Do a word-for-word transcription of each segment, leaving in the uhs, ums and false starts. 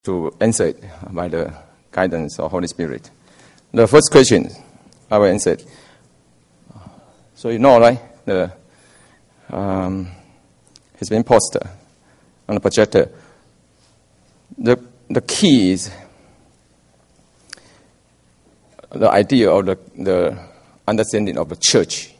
to answer it by the guidance of Holy Spirit. The first question I will answer it. So you know, right? The um, it's been posted on the projector. The the key is the idea of the the understanding of the church.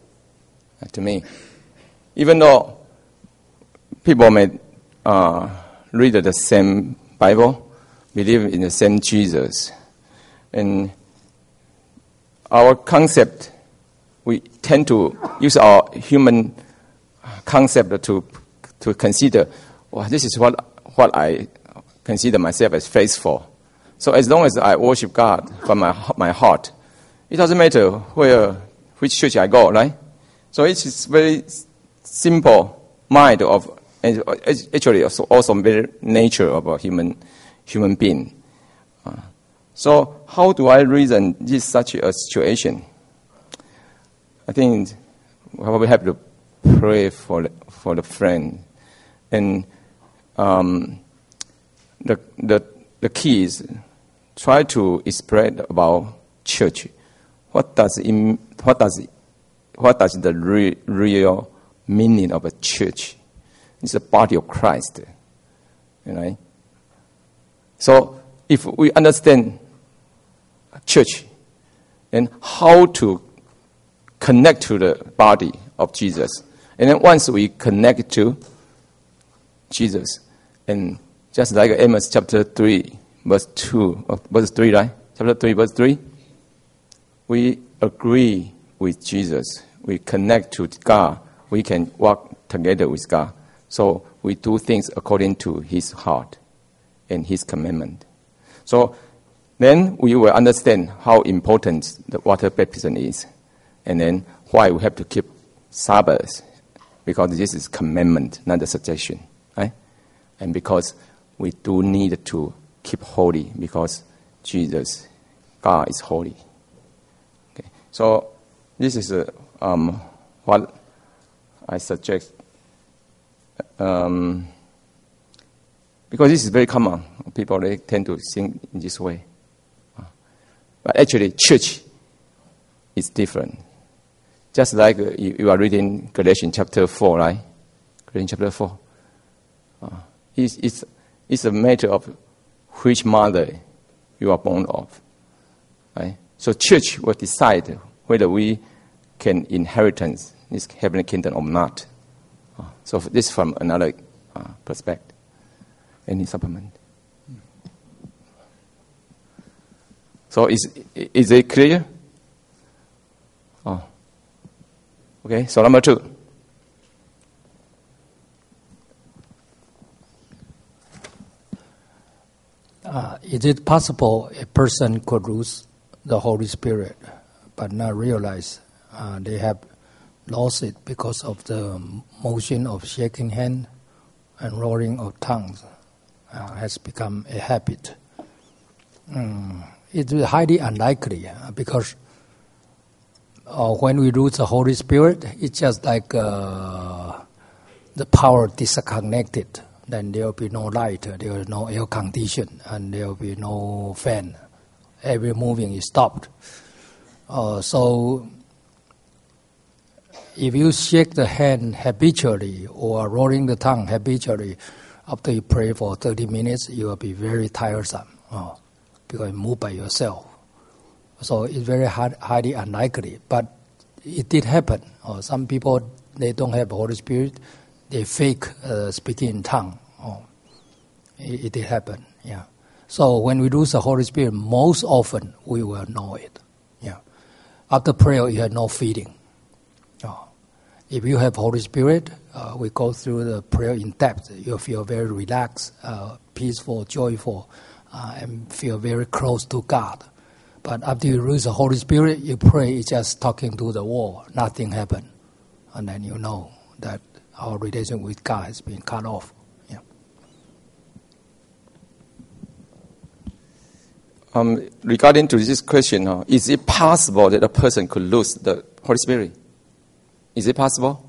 To me, even though people may uh, read the same Bible, believe in the same Jesus, and our concept, we tend to use our human concept to to consider, well, this is what what I consider myself as faithful. So as long as I worship God from my my heart, it doesn't matter where which church I go, right? So it's very simple mind of, and actually also, also very nature of a human human being. Uh, so how do I reason this such a situation? I think we have to pray for the, for the friend, and um, the the the key is try to spread about church. What does it, what does it, what does the re, real meaning of a church? It's the body of Christ, you know. So if we understand church and how to connect to the body of Jesus, and then once we connect to Jesus, and just like Amos chapter three, verse two, verse three, right? Chapter three, verse three, we agree with Jesus. We connect to God. We can walk together with God. So we do things according to His heart and His commandment. So then we will understand how important the water baptism is, and then why we have to keep Sabbath, because this is commandment, not a suggestion, right? And because we do need to keep holy, because Jesus, God is holy. Okay. So this is a Um, what I suggest, um, because this is very common. People, they tend to think in this way. But actually, church is different. Just like uh, you, you are reading Galatians chapter four, right? Galatians chapter four. Uh, it's, it's, it's a matter of which mother you are born of. Right? So church will decide whether we can inheritance this heavenly kingdom or not. Uh, so this from another uh, perspective. Any supplement? So is is it clear? Oh. Okay. So number two. Uh, is it possible a person could lose the Holy Spirit but not realize Uh, they have lost it because of the motion of shaking hand and roaring of tongues uh, has become a habit? Mm, it is highly unlikely uh, because uh, when we lose the Holy Spirit, it's just like uh, the power disconnected. Then there will be no light, there will be no air condition, and there will be no fan. Every moving is stopped. Uh, so if you shake the hand habitually or rolling the tongue habitually, after you pray for thirty minutes, you will be very tiresome oh, because you move by yourself. So it's very hard, highly unlikely. But it did happen. Oh, some people, they don't have the Holy Spirit. They fake uh, speaking in tongue. Oh, it, it did happen, yeah. So when we lose the Holy Spirit, most often we will know it. Yeah. After prayer, you have no feeling. Oh. If you have Holy Spirit, uh, we go through the prayer in depth. You feel very relaxed, uh, peaceful, joyful, uh, and feel very close to God. But after you lose the Holy Spirit, you pray, it's just talking to the wall. Nothing happened. And then you know that our relation with God has been cut off. Yeah. Um, regarding to this question, uh, is it possible that a person could lose the Holy Spirit? Is it possible?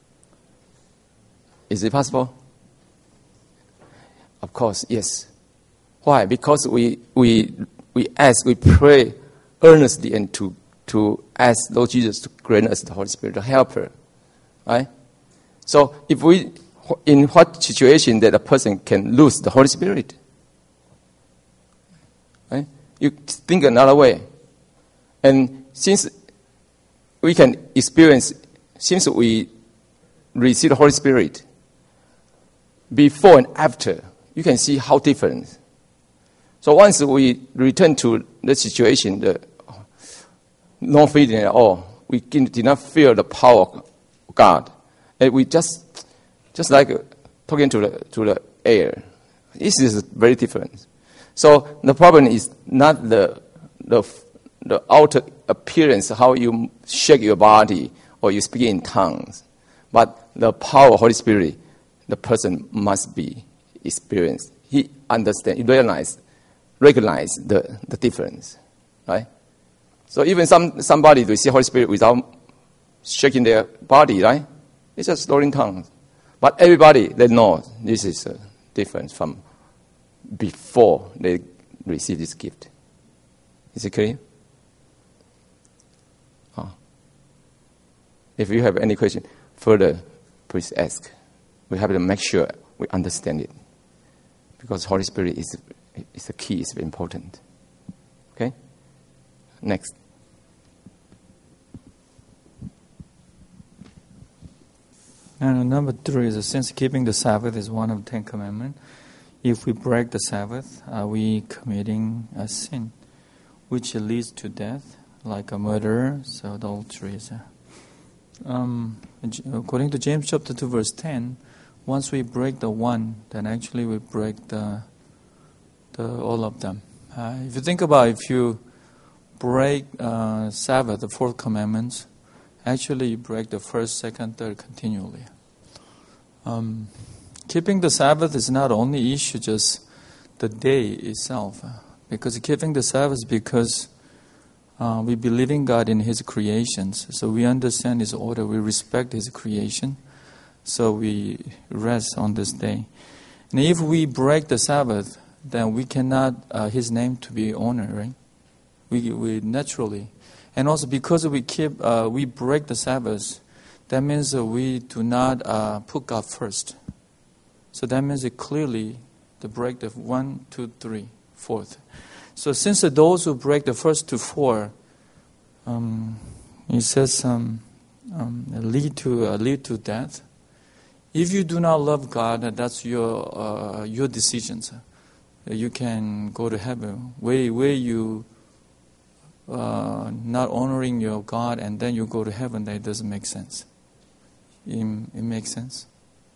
Is it possible? Of course, yes. Why? Because we we we ask, we pray earnestly and to to ask Lord Jesus to grant us the Holy Spirit, the helper. Right? So if we, in what situation that a person can lose the Holy Spirit? Right? You think another way. And since we can experience, since we receive the Holy Spirit, before and after, you can see how different. So once we return to the situation, the no feeling at all, we did not feel the power of God, and we just, just like talking to the to the air. This is very different. So the problem is not the the the outer appearance, how you shake your body or you speak in tongues, but the power of Holy Spirit, the person must be experienced. He understands, he realizes, recognize the, the difference, right? So even some somebody receive Holy Spirit without shaking their body, right? It's just slurring tongues. But everybody, they know this is a difference from before they receive this gift. Is it clear? Oh. If you have any question further, please ask. We have to make sure we understand it. Because Holy Spirit is, is the key, it's very important. Okay? Next. And number three is, since keeping the Sabbath is one of the Ten Commandments, if we break the Sabbath, are we committing a sin, which leads to death, like a murder, so adultery? Um, according to James chapter two, verse ten, once we break the one, then actually we break the, the all of them. Uh, if you think about, if you break uh, Sabbath, the fourth commandments, actually you break the first, second, third continually. Um, keeping the Sabbath is not only issue just the day itself, uh, because keeping the Sabbath is because uh, we believe in God in His creations, so we understand His order, we respect His creation, so we rest on this day. And if we break the Sabbath, then we cannot uh, His name to be honored, right? We we naturally, and also because we keep uh, we break the Sabbath. That means that we do not uh, put God first. So that means it clearly the break the one, two, three, fourth. So since those who break the first to four, um, it says um, um, lead to uh, lead to death. If you do not love God, that's your uh, your decisions. You can go to heaven. Where where you uh, not honoring your God and then you go to heaven, that doesn't make sense. It, it makes sense.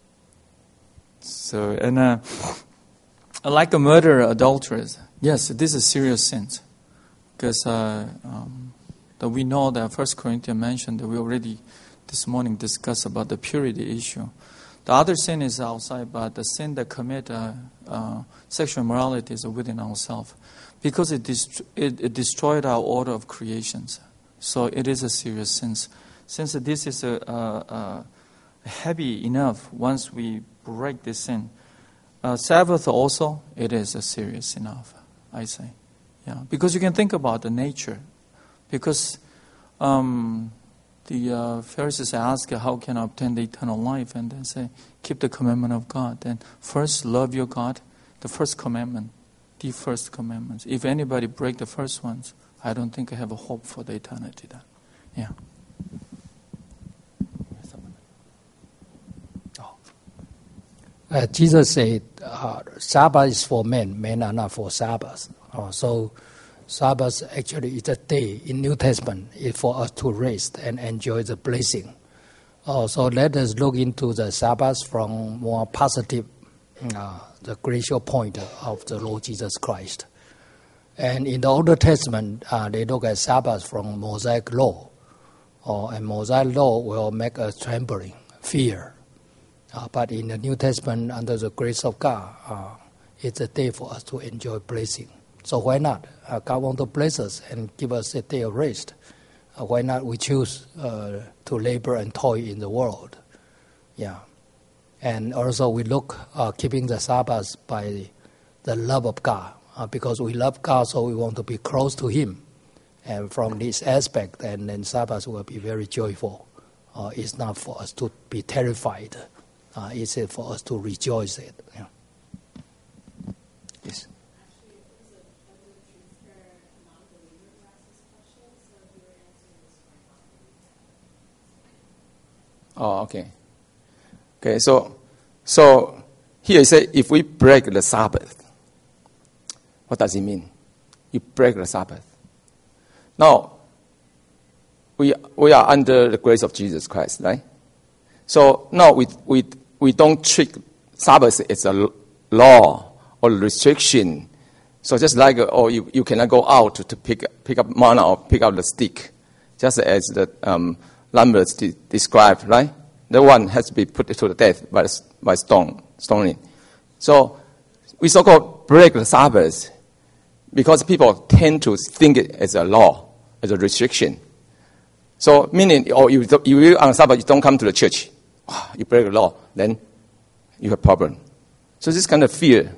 So, and uh, like a murderer, adulterers, yes, this is serious sins. Because uh, um, that we know that First Corinthians mentioned that we already this morning discussed about the purity issue. The other sin is outside, but the sin that commit uh, uh, sexual immorality is within ourselves. Because it, dest- it, it destroyed our order of creations. So it is a serious sin. Since this is a, a, a heavy enough, once we break this sin, uh, Sabbath also, it is a serious enough, I say. Yeah, because you can think about the nature. Because um, the uh, Pharisees ask, how can I obtain the eternal life? And they say, keep the commandment of God. Then first, love your God, the first commandment, the first commandments. If anybody break the first ones, I don't think I have a hope for the eternity then. Yeah. Uh, Jesus said, uh, Sabbath is for men, men are not for Sabbath. Uh, so Sabbath actually is a day in New Testament is for us to rest and enjoy the blessing. Uh, so let us look into the Sabbath from more positive, uh, the gracious point of the Lord Jesus Christ. And in the Old Testament, uh, they look at Sabbath from Mosaic law. Uh, and Mosaic law will make us trembling, fear. Uh, but in the New Testament, under the grace of God, uh, it's a day for us to enjoy blessing. So why not? Uh, God wants to bless us and give us a day of rest. Uh, why not we choose uh, to labor and toil in the world? Yeah. And also we look uh, keeping the Sabbath by the love of God. uh, because we love God, so we want to be close to Him. And from this aspect, and then Sabbath will be very joyful. Uh, it's not for us to be terrified. Uh, it's for us to rejoice it. Yeah. Yes. Oh, okay. Okay, so so here it says if we break the Sabbath, what does it mean? You break the Sabbath. Now, we we are under the grace of Jesus Christ, right? So now we we we don't treat Sabbath as a law or restriction. So just like oh you, you cannot go out to, to pick pick up manna or pick up the stick, just as the um, Lambert de- described, right? The one has to be put to the death by by stone stoning. So we so-called break the Sabbath because people tend to think it as a law, as a restriction. So meaning, or you you on Sabbath you don't come to the church, you break the law, then you have problem. So this kind of fear.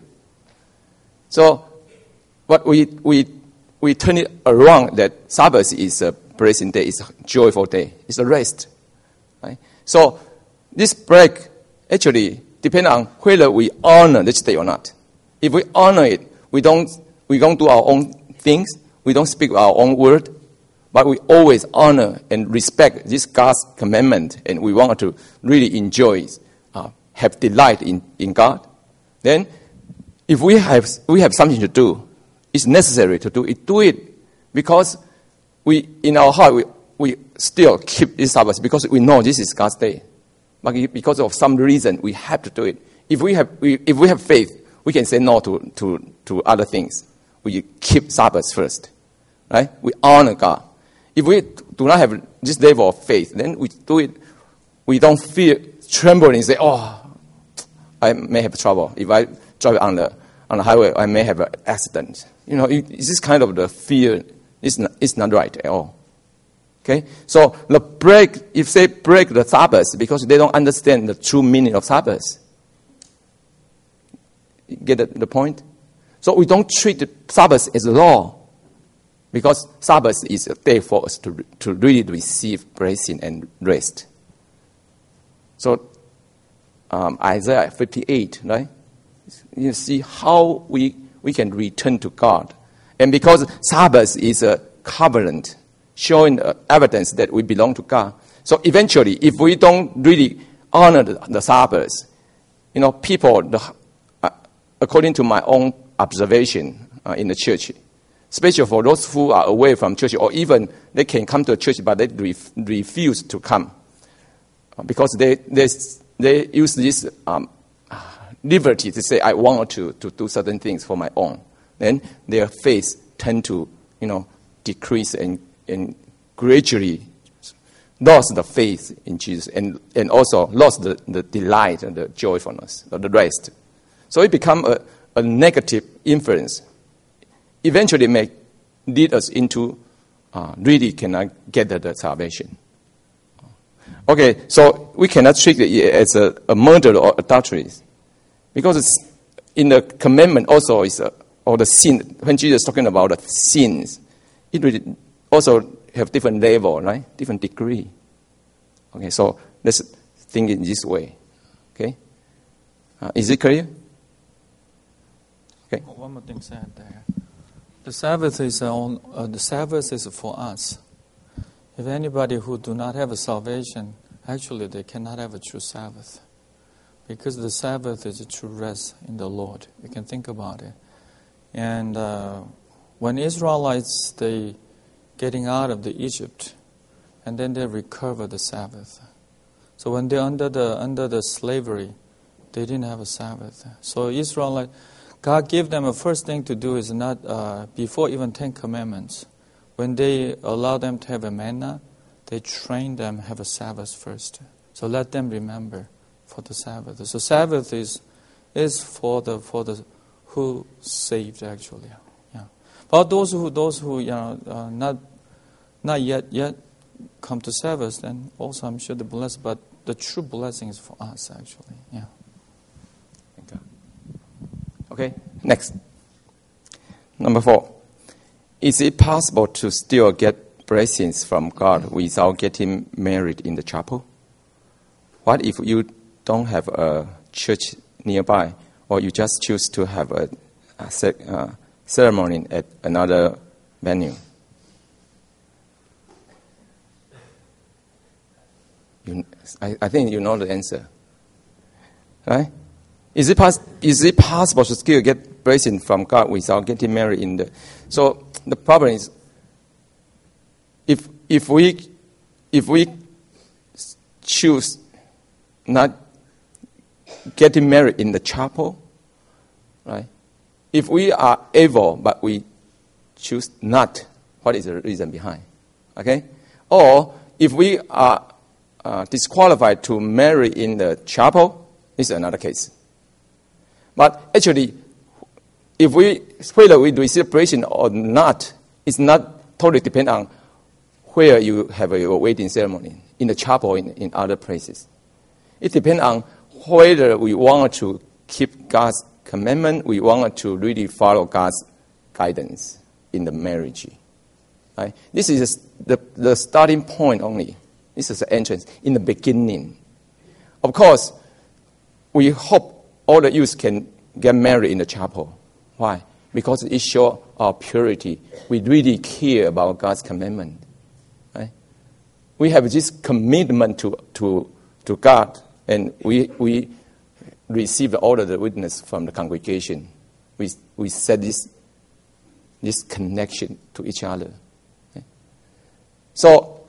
So what we we we turn it around that Sabbath is a blessing day, it's a joyful day, it's a rest. Right? So this break actually depends on whether we honor this day or not. If we honor it, we don't we don't do our own things, we don't speak our own word, but we always honor and respect this God's commandment, and we want to really enjoy, uh, have delight in, in God. Then, if we have we have something to do, it's necessary to do it. Do it because we in our heart we, we still keep this Sabbath because we know this is God's day. But because of some reason, we have to do it. If we have we, if we have faith, we can say no to, to, to other things. We keep Sabbath first, right? We honor God. If we do not have this level of faith, then we do it. We don't feel trembling and say, "Oh, I may have trouble if I drive on the on the highway. I may have an accident." You know, it, it's this kind of the fear. It's not, it's not right at all. Okay, so the break, if they break the Sabbath because they don't understand the true meaning of Sabbath, you get the, the point? So we don't treat the Sabbath as a law, because Sabbath is a day for us to to really receive blessing and rest. So um, Isaiah fifty-eight, right? You see how we we can return to God, and because Sabbath is a covenant, showing uh, evidence that we belong to God. So eventually, if we don't really honor the, the Sabbath, you know, people, the, uh, according to my own observation uh, in the church, especially for those who are away from church, or even they can come to church but they ref, refuse to come uh, because they they they use this um, liberty to say, I want to, to do certain things for my own. Then their faith tend to, you know, decrease and and gradually lost the faith in Jesus, and, and also lost the, the delight and the joyfulness, or the rest. So it become a, a negative influence. Eventually may lead us into uh, really cannot get the, the salvation. Okay, so we cannot treat it as a, a murder or adultery, because it's in the commandment also is a, or the sin. When Jesus is talking about the sins, it really also have different level, right? Different degree. Okay, so let's think in this way. Okay, uh, is it clear? Okay. One more thing said there. The Sabbath is on. Uh, the Sabbath is for us. If anybody who do not have a salvation, actually they cannot have a true Sabbath, because the Sabbath is a true rest in the Lord. You can think about it. And uh, when Israelites they getting out of the Egypt, and then they recover the Sabbath. So when they're under the under the slavery, they didn't have a Sabbath. So Israelite, God gave them a first thing to do is not uh, before even Ten Commandments. When they allow them to have a manna, they train them have a Sabbath first. So let them remember for the Sabbath. So Sabbath is is for the for the who saved actually. Yeah. But those who those who you know uh, not not yet yet come to Sabbath, then also I'm sure the blessed, but the true blessing is for us actually. Yeah. Okay, next. Number four, is it possible to still get blessings from God without getting married in the chapel? What if you don't have a church nearby, or you just choose to have a, a ce- uh, ceremony at another venue? You, I, I think you know the answer, right? Is it pos- Is it possible to still get blessing from God without getting married in the? So the problem is, if if we if we choose not getting married in the chapel, right? If we are able but we choose not, what is the reason behind? Okay, or if we are uh, disqualified to marry in the chapel, this is another case. But actually, if we whether we receive blessing or not, it's not totally depend on where you have your wedding ceremony, in the chapel or in, in other places. It depends on whether we want to keep God's commandment, we want to really follow God's guidance in the marriage. Right? This is the, the starting point only. This is the entrance in the beginning. Of course, we hope all the youth can get married in the chapel. Why? Because it shows our purity. We really care about God's commandment. Right? We have this commitment to to, to God, and we we receive all of the witness from the congregation. We we set this this connection to each other. Okay? So,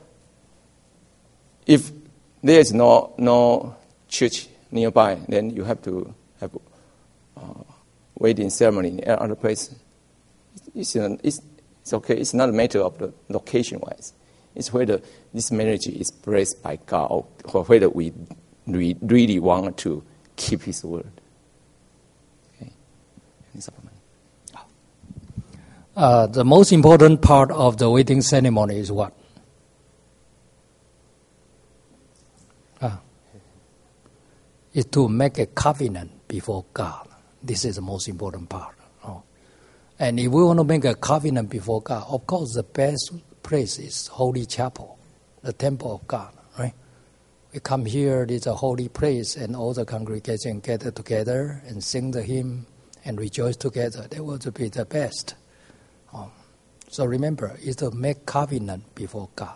if there is no no church nearby, then you have to have uh, wedding ceremony in other place. It's, it's, it's okay. It's not a matter of the location-wise. It's whether this marriage is blessed by God or whether we, we really want to keep His word. Okay. Uh, the most important part of the wedding ceremony is what? Uh, is to make a covenant before God. This is the most important part. Oh. And if we want to make a covenant before God, of course the best place is Holy Chapel, the temple of God, right? We come here, it's a holy place, and all the congregation gather together and sing the hymn and rejoice together. That would be the best. Oh. So remember, it's to make covenant before God.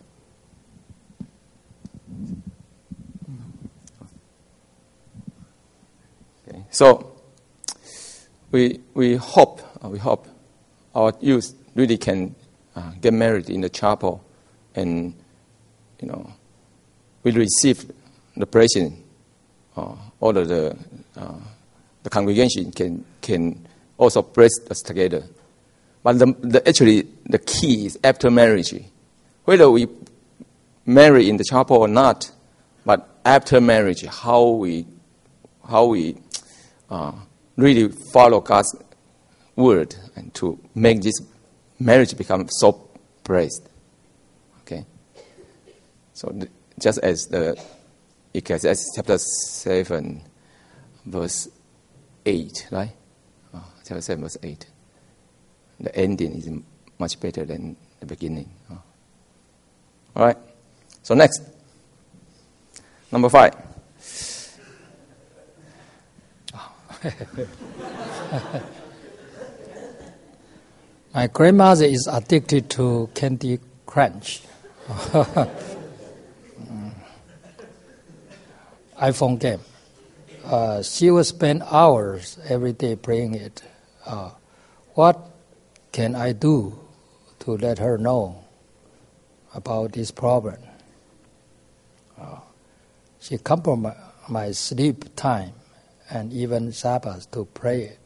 Okay. So we we hope uh, we hope our youth really can uh, get married in the chapel, and you know we receive the blessing. Uh, all of the uh, the congregation can can also bless us together. But the, the actually the key is after marriage, whether we marry in the chapel or not. But after marriage, how we how we uh, really follow God's word and to make this marriage become so blessed. Okay. So the, just as the Ecclesiastes chapter seven, verse eight, right? Oh, chapter seven, verse eight. The ending is much better than the beginning. Oh. All right. So next, number five. My grandmother is addicted to Candy Crunch. iPhone game. Uh, she will spend hours every day playing it. Uh, what can I do to let her know about this problem? Uh, she compromised my sleep time and even Sabbath to play it.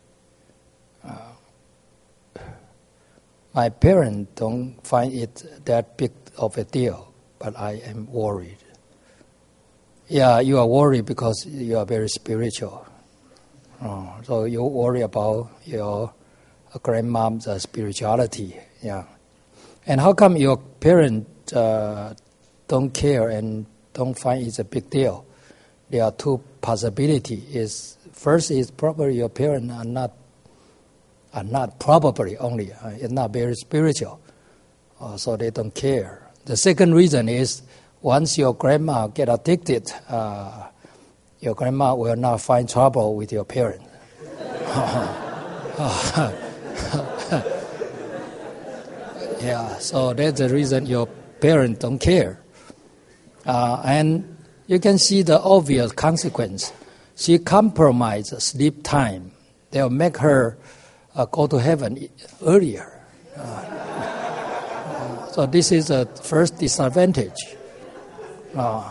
Uh, my parents don't find it that big of a deal, but I am worried. Yeah, you are worried because you are very spiritual. Uh, so you worry about your grandmom's uh, spirituality. Yeah. And how come your parents uh, don't care and don't find it's a big deal? There are two possibilities. Is first is probably your parents are not are not probably only, uh, it's not very spiritual, uh, so they don't care. The second reason is once your grandma get addicted, uh, your grandma will not find trouble with your parents. Yeah, so that's the reason your parents don't care. Uh, and you can see the obvious consequence. She compromises sleep time. They'll make her uh, go to heaven earlier. Uh, uh, so this is the first disadvantage. Uh,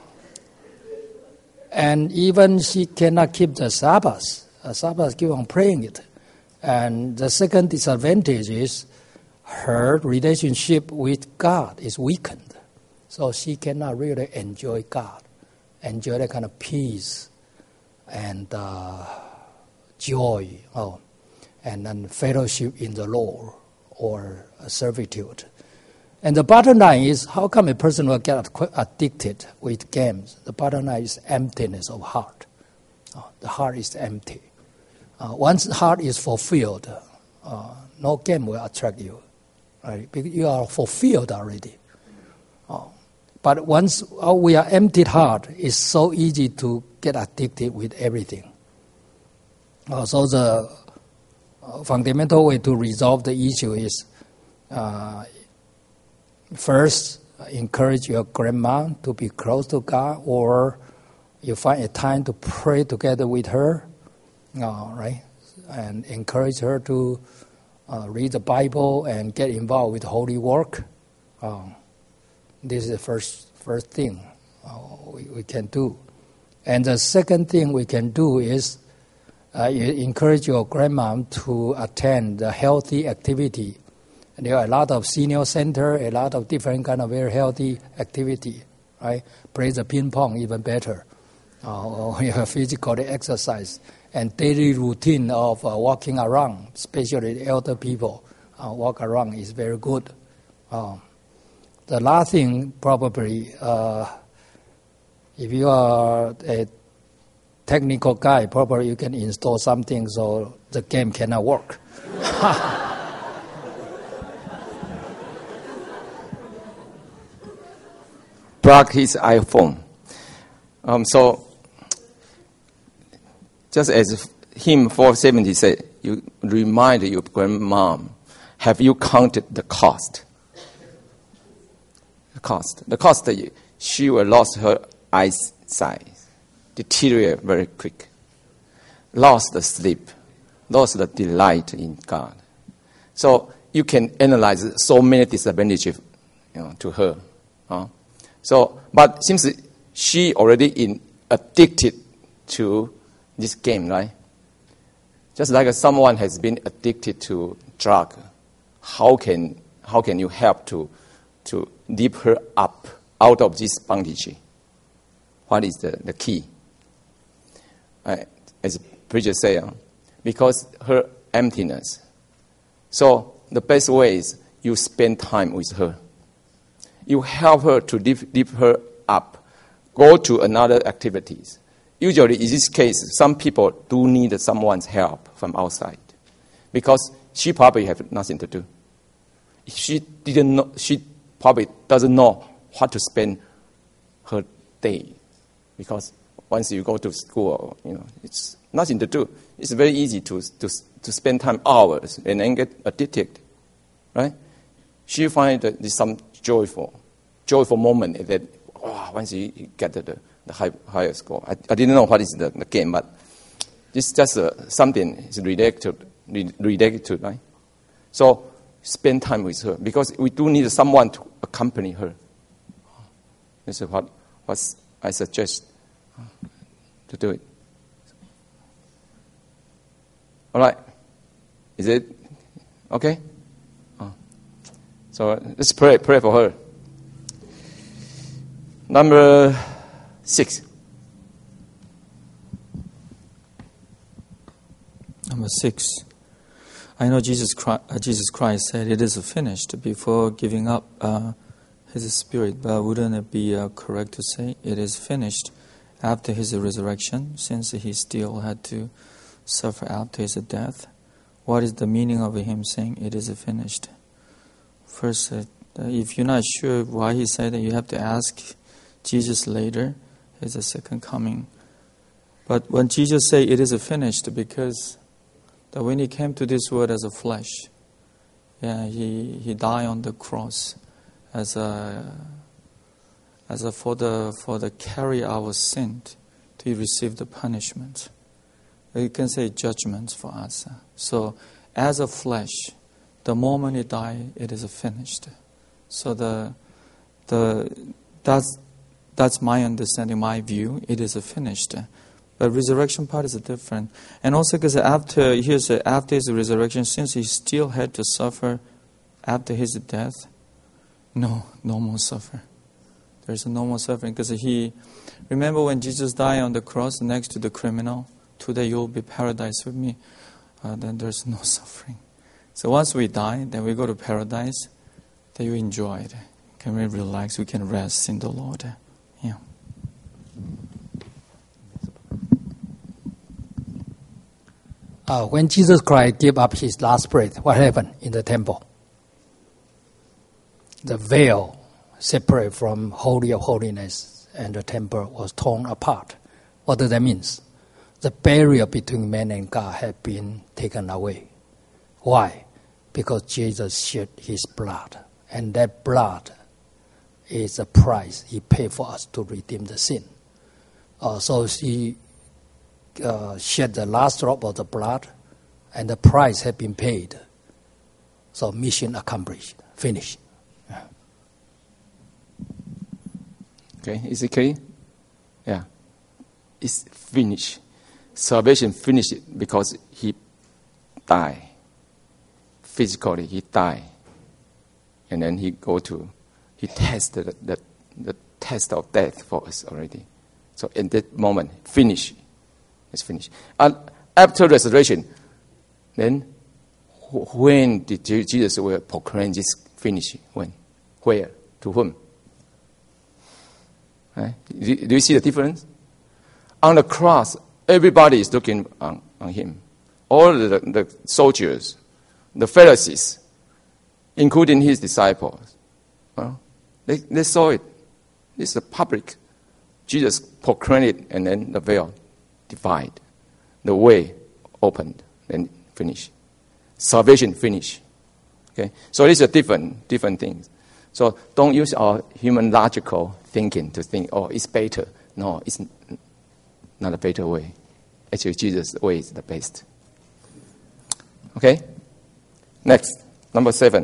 and even she cannot keep the Sabbath. The Sabbath keep on praying it. And the second disadvantage is her relationship with God is weakened. So she cannot really enjoy God, enjoy that kind of peace and uh, joy, oh, and then fellowship in the Lord or servitude. And the bottom line is, how come a person will get addicted with games? The bottom line is emptiness of heart. Oh, the heart is empty. Uh, once the heart is fulfilled, uh, no game will attract you, right? Because you are fulfilled already. Oh. But once uh, we are empty heart, it's so easy to get addicted with everything. Uh, so the uh, fundamental way to resolve the issue is, uh, first, encourage your grandma to be close to God, or you find a time to pray together with her. Uh, right, and encourage her to uh, read the Bible and get involved with holy work. Uh, this is the first first thing uh, we, we can do. And the second thing we can do is uh, you encourage your grandma to attend the healthy activity. And there are a lot of senior center, a lot of different kind of very healthy activity. Right, play the ping pong even better, uh, or you have physical exercise. And daily routine of uh, walking around, especially the elder people, uh, walk around is very good. Uh, the last thing, probably, uh, if you are a technical guy, probably you can install something so the game cannot work. Plug his iPhone. Um, so. Just as hymn four seventy said, you remind your grandmom, have you counted the cost? The cost. The cost that she will lose her eyesight, deteriorate very quick, lost the sleep, lost the delight in God. So you can analyze so many disadvantages, you know, to her. Huh? So, but since she already in addicted to this game, right? Just like someone has been addicted to drug, how can how can you help to to lift her up out of this bondage? What is the, the key? Uh, as preacher said, uh, because her emptiness. So the best way is you spend time with her. You help her to lift, lift her up. Go to another activities. Usually, in this case, some people do need someone's help from outside because she probably have nothing to do. She didn't know, she probably doesn't know what to spend her day because once you go to school, you know, it's nothing to do. It's very easy to to to spend time hours and then get addicted, right? She find that there's some joyful, joyful moment that oh, once you get the the high, higher score. I, I didn't know what is the, the game, but it's just uh, something is related to, related to, right? So spend time with her because we do need someone to accompany her. This is what what I suggest to do it. All right, is it okay? Oh. So let's pray. Pray for her. Number six. Number six. I know Jesus Christ, uh, Jesus Christ said it is finished before giving up uh, His Spirit, but wouldn't it be uh, correct to say it is finished after His resurrection, since He still had to suffer after His death? what is the meaning of him saying it is finished? First, uh, if you're not sure why he said that, you have to ask Jesus later. His second coming. But when Jesus said it is finished, because that when he came to this world as a flesh, yeah, he, he died on the cross as a as a for the for the carry our sin to receive the punishment. You can say judgment for us. So as a flesh, the moment he died, it is finished. So the the that's that's my understanding, my view. It is finished. But resurrection part is different. And also because after here's after his resurrection, since he still had to suffer after his death, no, no more suffer. There's no more suffering. Because he, remember when Jesus died on the cross next to the criminal, today you'll be paradise with me. Uh, then there's no suffering. So once we die, then we go to paradise, then you enjoy it. Can we relax? We can rest in the Lord. Yeah. Uh, when Jesus Christ gave up his last breath, what happened in the temple? The veil separated from Holy of Holiness and the temple was torn apart. What does that mean? The barrier between man and God had been taken away. Why? Because Jesus shed his blood. And that blood is a price he paid for us to redeem the sin. Uh, so he uh, shed the last drop of the blood, and the price had been paid. So mission accomplished, finished. Yeah. Okay, is it clear? Yeah. It's finished. Salvation finished because he died. Physically, he died. And then he go to, he tested the, the, the test of death for us already. So in that moment, finish. It's finished. And after resurrection, then when did Jesus will proclaim this finish? When? Where? To whom? Right? Do you see the difference? On the cross, everybody is looking on, on him. All the, the soldiers, the Pharisees, including his disciples. Well, they, they saw it. It's the public. Jesus proclaimed it, and then the veil divided. The way opened, then finished. Salvation finished. Okay? So these are different, different things. So don't use our human logical thinking to think, oh, it's better. No, it's not a better way. Actually, Jesus' way is the best. Okay? Next, number seven.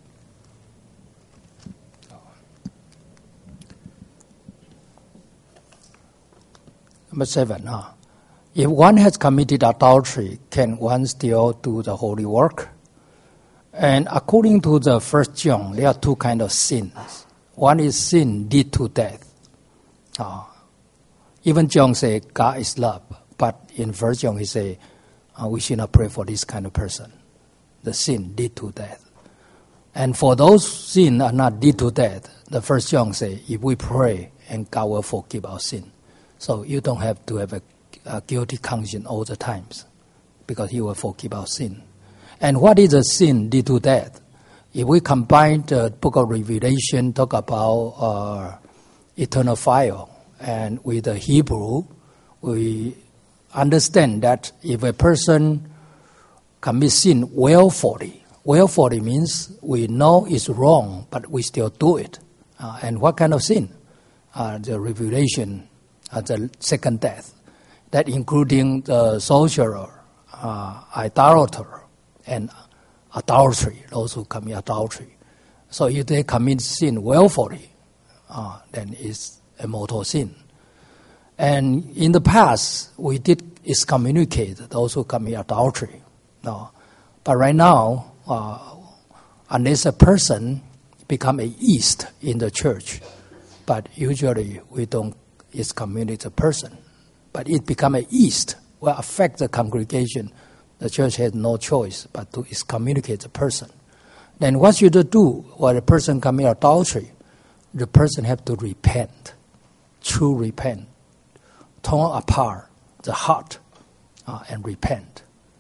Number seven, huh? If one has committed adultery, can one still do the holy work? And according to the First John, there are two kinds of sins. One is sin lead to death. Uh, even John say God is love, but in First John he say uh, we should not pray for this kind of person. The sin lead to death. And for those sin are not lead to death, the First John say if we pray and God will forgive our sin. So you don't have to have a, a guilty conscience all the times because he will forgive our sin. And what is a sin lead to death? If we combine the book of Revelation, talk about uh, eternal fire, and with the Hebrew, we understand that if a person commits sin willfully, willfully means we know it's wrong, but we still do it. Uh, and what kind of sin? Uh, the Revelation, uh, the second death, that including the sorcerer, uh, idolater, and adultery, those who commit adultery. So if they commit sin willfully, uh, then it's a mortal sin. And in the past, we did excommunicate those who commit adultery. No. But right now, uh, unless a person become a yeast in the church, but usually we don't excommunicate a person, but it become a yeast will affect the congregation. The church has no choice but to excommunicate the person. Then what should they do when a person commit adultery? The person have to repent, true repent, torn apart the heart uh, and repent.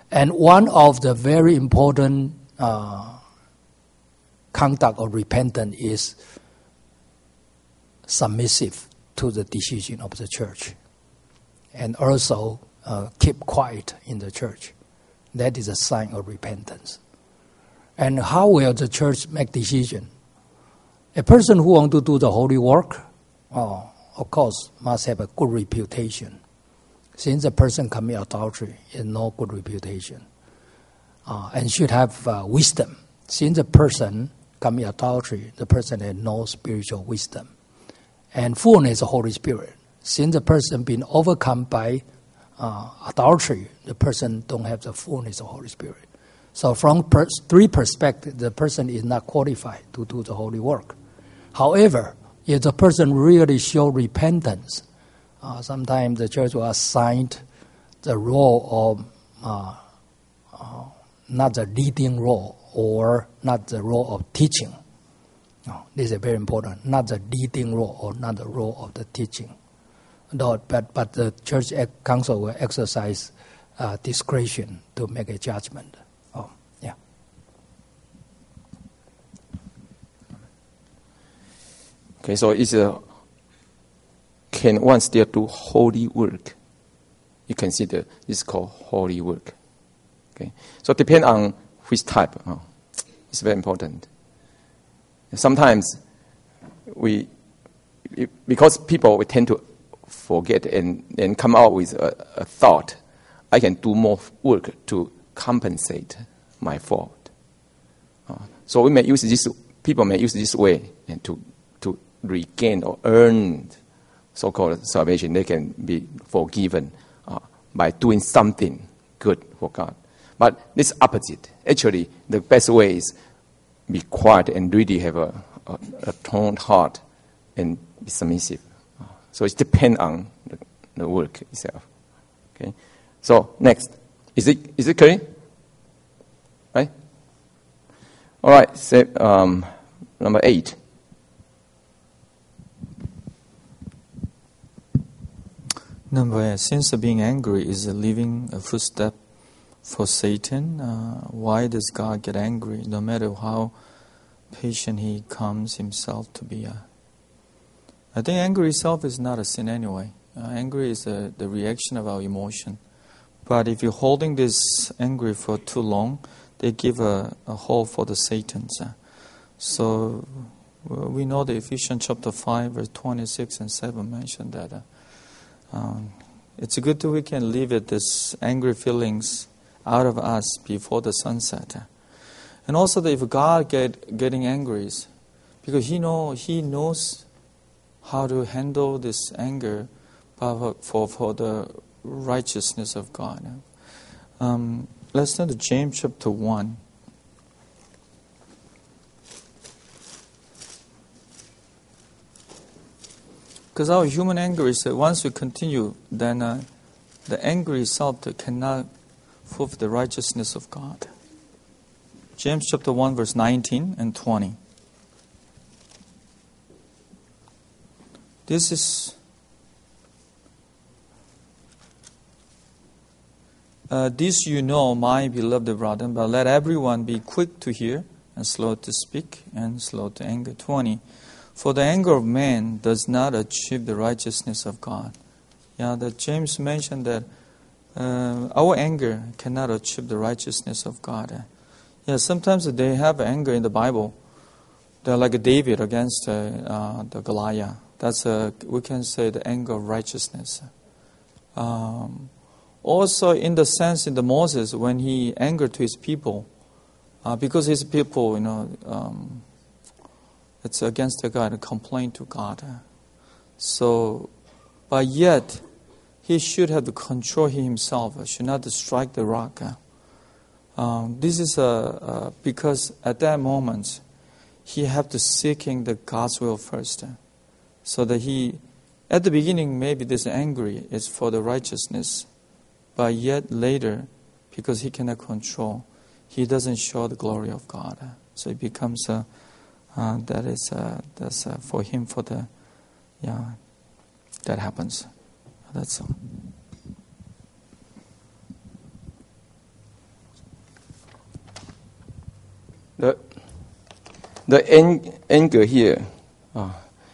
And one of the very important uh, conduct of repentance is submissive to the decision of the church, and also uh, keep quiet in the church. That is a sign of repentance. And how will the church make decision? A person who wants to do the holy work, oh, of course, must have a good reputation. Since a person commit adultery, is no good reputation, uh, and should have uh, wisdom. Since a person commit adultery, the person has no spiritual wisdom, and fullness of Holy Spirit. Since the person been overcome by uh, adultery, the person don't have the fullness of Holy Spirit. So from per- three perspectives, the person is not qualified to do the holy work. However, if the person really show repentance, uh, sometimes the church will assign the role of uh, uh, not the leading role or not the role of teaching. No, this is very important. Not the leading role or not the role of the teaching. No, but, but the church council will exercise uh, discretion to make a judgment. Oh, yeah. Okay, so it's a, can one still do holy work? You consider this is called holy work. Okay, so depend on which type. Oh, it's very important. Sometimes we, because people we tend to forget and, and come out with a, a thought, I can do more work to compensate my fault. Uh, so we may use this, people may use this way and to, to regain or earn so-called salvation. They can be forgiven uh, by doing something good for God. But this opposite. Actually, the best way is be quiet and really have a, a, a toned heart and be submissive. So it depends on the, the work itself. Okay. So next, is it is it clear? Right. All right. So, um, number eight. Number eight. Since being angry is a living a footstep for Satan, uh, why does God get angry? No matter how patient He comes Himself to be. A, I think anger itself is not a sin anyway. Uh, anger is a, the reaction of our emotion. But if you're holding this anger for too long, they give a, a hole for the Satans. Uh, so well, we know that Ephesians chapter five, verse twenty-six and seven mention that uh, um, it's good that we can leave it, this angry feelings out of us before the sunset. And also that if God get getting angry, because He know He knows how to handle this anger for for, for the righteousness of God. Um, let's turn to James chapter one. Because our human anger is that once we continue, then uh, the anger itself cannot fulfill the righteousness of God. James chapter one, verse nineteen and twenty. This is uh, this you know, my beloved brethren, but let everyone be quick to hear and slow to speak and slow to anger. twenty. For the anger of man does not achieve the righteousness of God. Yeah, that James mentioned that uh, our anger cannot achieve the righteousness of God. Yeah, sometimes they have anger in the Bible. They're like David against uh, uh, the Goliath. That's a, we can say the anger of righteousness. Um, also, in the sense in the Moses when he angered to his people, uh, because his people, you know, um, it's against the God, a complaint to God. So, but yet he should have to control himself. Should not strike the rock. Um, this is a, a because at that moment he have to seeking the God's will first, so that he, at the beginning maybe this angry is for the righteousness, but yet later, because he cannot control, he doesn't show the glory of God. So it becomes a uh, that is uh, that's uh, for him for the yeah that happens. That's all. The the ang- anger here, uh,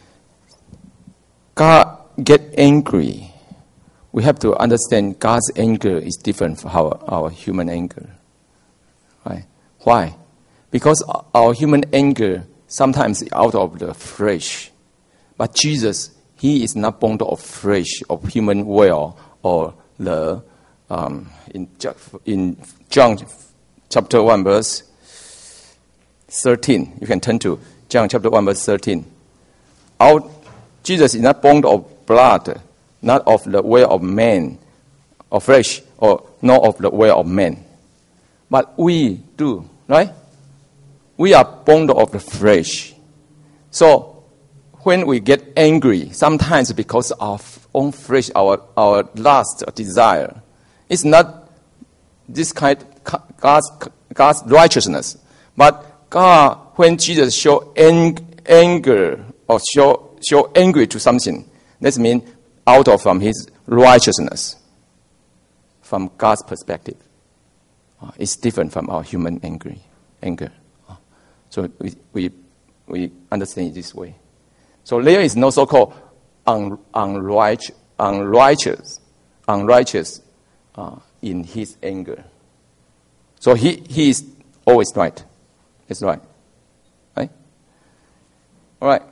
God get angry. We have to understand God's anger is different from our, our human anger. Right? Why? Because our human anger sometimes is out of the flesh. But Jesus, he is not born of flesh, of human will, or the um, in in John chapter one verse thirteen. You can turn to John chapter one verse thirteen. Our Jesus is not born of blood, not of the will of man, of flesh, or not of the will of man. But we do, right? We are born of the flesh. So when we get angry, sometimes because of own flesh, our, our lust, desire, it's not this kind of God's, God's righteousness. But God, when Jesus show ang- anger or show, show angry to something, that means out of from his righteousness, from God's perspective. Uh, it's different from our human angry, anger. Uh, so we, we, we understand it this way. So there is no so-called un, unrighteous, unrighteous, unrighteous uh, in his anger. So he, he is always right. It's right. Right? All right.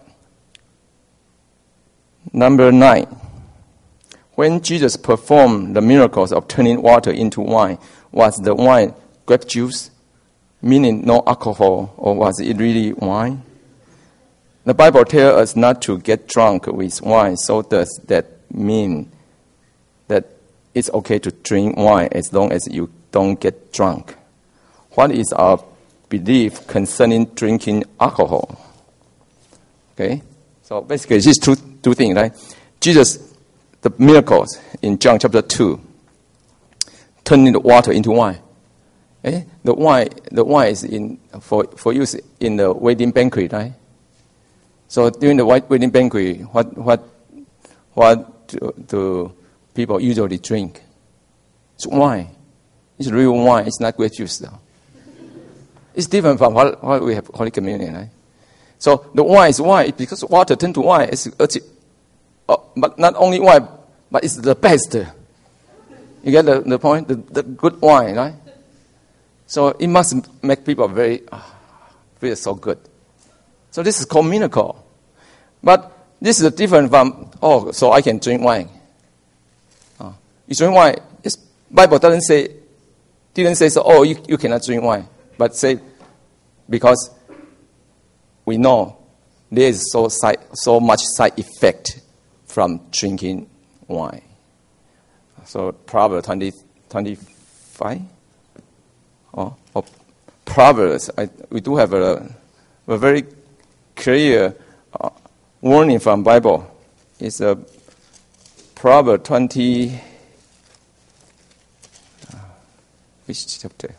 Number nine. When Jesus performed the miracles of turning water into wine, was the wine grape juice, meaning no alcohol, or was it really wine? The Bible tells us not to get drunk with wine, so does that mean that it's okay to drink wine as long as you don't get drunk? What is our belief concerning drinking alcohol? Okay, so basically these two two things, right? Jesus, the miracles in John chapter two, turning the water into wine. Eh? The wine, the wine is in for for use in the wedding banquet, right? So during the wedding banquet, what what what do, do people usually drink? It's wine. It's real wine. It's not grape juice, though. It's different from what, what we have Holy Communion, right? So the wine is wine because water turned to wine. It's, it's oh, but not only wine, but it's the best. You get the, the point? The, the good wine, right? So it must make people very oh, feel so good. So this is called miracle. But this is different from, oh, so I can drink wine. Oh, you drink wine. It's, Bible doesn't say, didn't say so, oh, you, you cannot drink wine. But say, because we know there is so, side, so much side effect from drinking wine. So Proverbs twenty, twenty-five? Oh, oh, Proverbs, I, we do have a, a very clear uh, warning from Bible. It's a Proverbs twenty, uh, which chapter?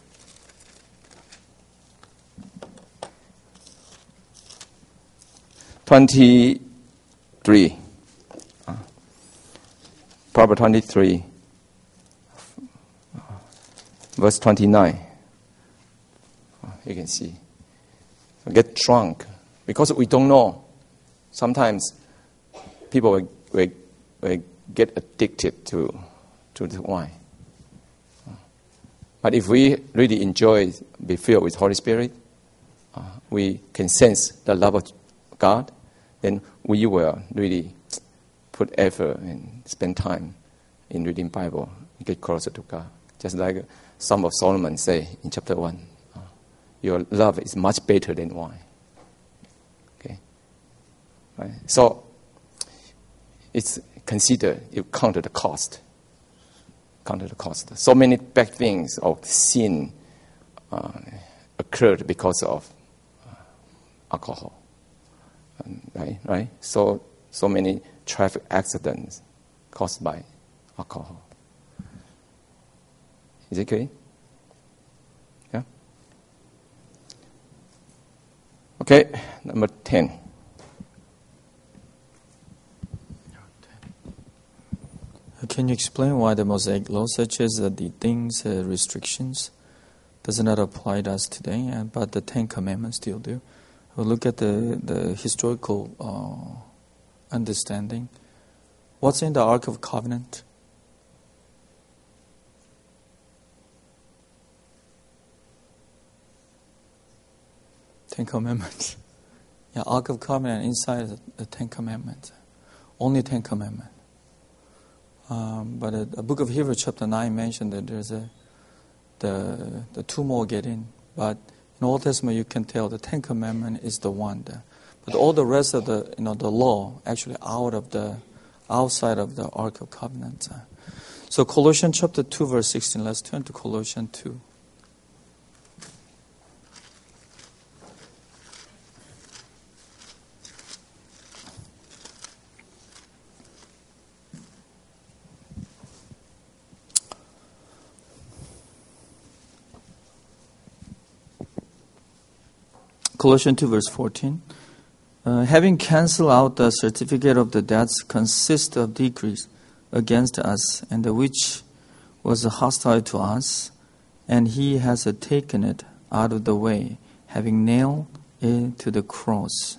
twenty-three. Uh, Proverbs twenty-three, uh, verse twenty-nine. Uh, you can see. Get drunk. Because we don't know. Sometimes people will, will, will get addicted to, to the wine. But if we really enjoy, be filled with Holy Spirit, uh, we can sense the love of God, then we will really put effort and spend time in reading Bible, get closer to God. Just like Song of Solomon say in chapter one, uh, your love is much better than wine. Okay, right? So it's consider you count the cost. Count the cost. So many bad things of sin uh, occurred because of uh, alcohol. Right, right. So, so many traffic accidents caused by alcohol. Is it clear? Yeah. Okay. Number ten. Can you explain why the Mosaic law, such as uh, the things uh, restrictions, does not apply to us today, uh, but the Ten Commandments still do. We'll look at the, the historical uh, understanding. What's in the Ark of Covenant? Ten Commandments. Yeah, Ark of Covenant inside the, the Ten Commandments. Only Ten Commandments. Um, but a, a book of Hebrews chapter nine mentioned that there's a the the two more get in. But in Old Testament you can tell the Ten Commandment is the one. There. But all the rest of the you know the law actually out of the outside of the Ark of Covenant. So Colossians chapter two verse sixteen. Let's turn to Colossians two. Colossians two verse fourteen. Uh, having cancelled out the certificate of the debts consist of decrees against us, and which was hostile to us, and he has uh, taken it out of the way, having nailed it to the cross.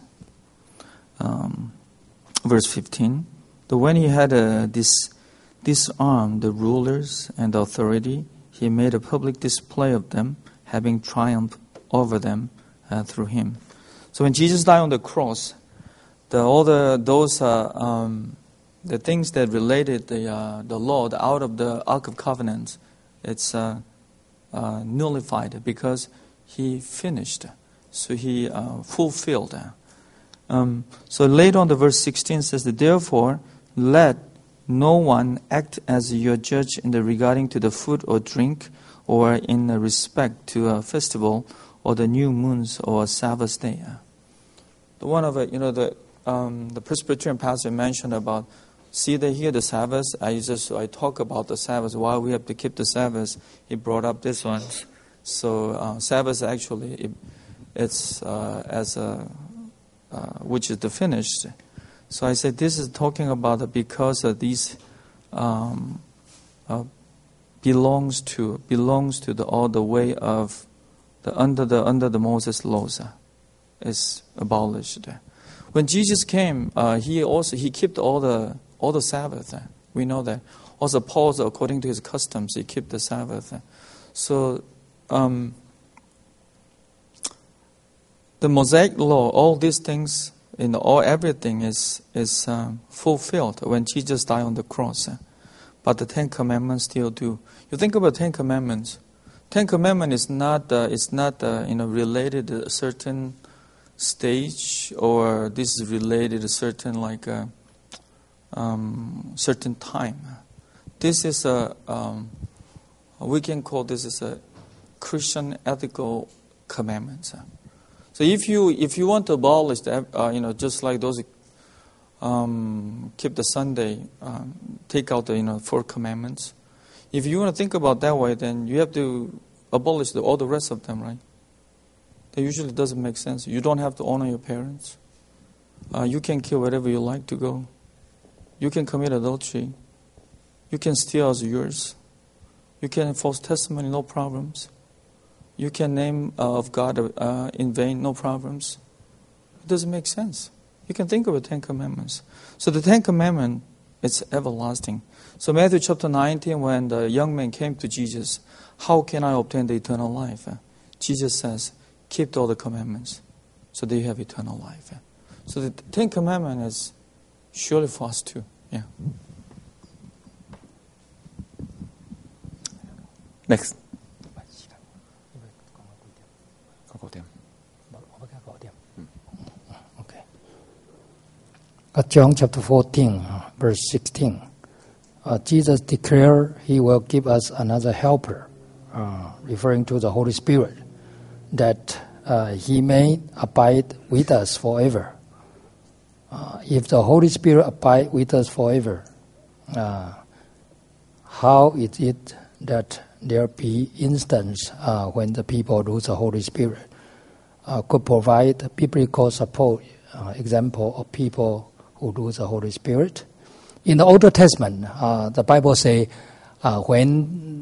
Um, verse fifteen. But when he had uh, dis- disarmed the rulers and the authority, he made a public display of them, having triumphed over them Uh, through him. So when Jesus died on the cross, the, all the those uh, um, the things that related the uh, the law the out of the Ark of Covenant, it's uh, uh, nullified because he finished. So he uh, fulfilled. Um, so later on, the verse sixteen says that therefore let no one act as your judge in the regarding to the food or drink, or in respect to a festival, or the new moons, or a Sabbath day. The one of it, you know, the um, the Presbyterian pastor mentioned about, see they hear the Sabbath. I just I talk about the Sabbath. Why we have to keep the Sabbath? He brought up this one. So uh, Sabbath actually, it, it's uh, as a uh, which is the finished. So I said this is talking about it because of these um, uh, belongs to belongs to the all the way of. The, under the under the Moses laws uh, is abolished. When Jesus came, uh, he also he kept all the all the Sabbath. Uh, we know that. Also, Paul, according to his customs, he kept the Sabbath. Uh, so, um, the Mosaic law, all these things, you know, all everything is is um, fulfilled when Jesus died on the cross. Uh, but the Ten Commandments still do. You think about Ten Commandments. Ten Commandments is not uh, it's not uh, you know related to a certain stage, or this is related to certain like a um, certain time. This is a um, we can call this as a Christian ethical commandments. So if you if you want to abolish that, uh, you know, just like those um, keep the Sunday, um, take out the you know four commandments. If you want to think about that way, then you have to abolish the, all the rest of them, right? That usually doesn't make sense. You don't have to honor your parents. Uh, you can kill wherever you like to go. You can commit adultery. You can steal as yours. You can false testimony, no problems. You can name uh, of God uh, in vain, no problems. It doesn't make sense. You can think of the Ten Commandments. So the Ten Commandments, it's everlasting. So Matthew chapter nineteen, when the young man came to Jesus, how can I obtain the eternal life? Jesus says, keep all the commandments so that you have eternal life. So the Ten Commandments is surely for us too. Yeah. Next. Okay. At John chapter fourteen, verse sixteen. Uh, Jesus declared he will give us another helper, uh, referring to the Holy Spirit, that uh, he may abide with us forever. Uh, if the Holy Spirit abide with us forever, uh, how is it that there be instance uh, when the people lose the Holy Spirit? Uh, could provide biblical support, uh, example of people who lose the Holy Spirit. In the Old Testament, uh, the Bible say, uh, when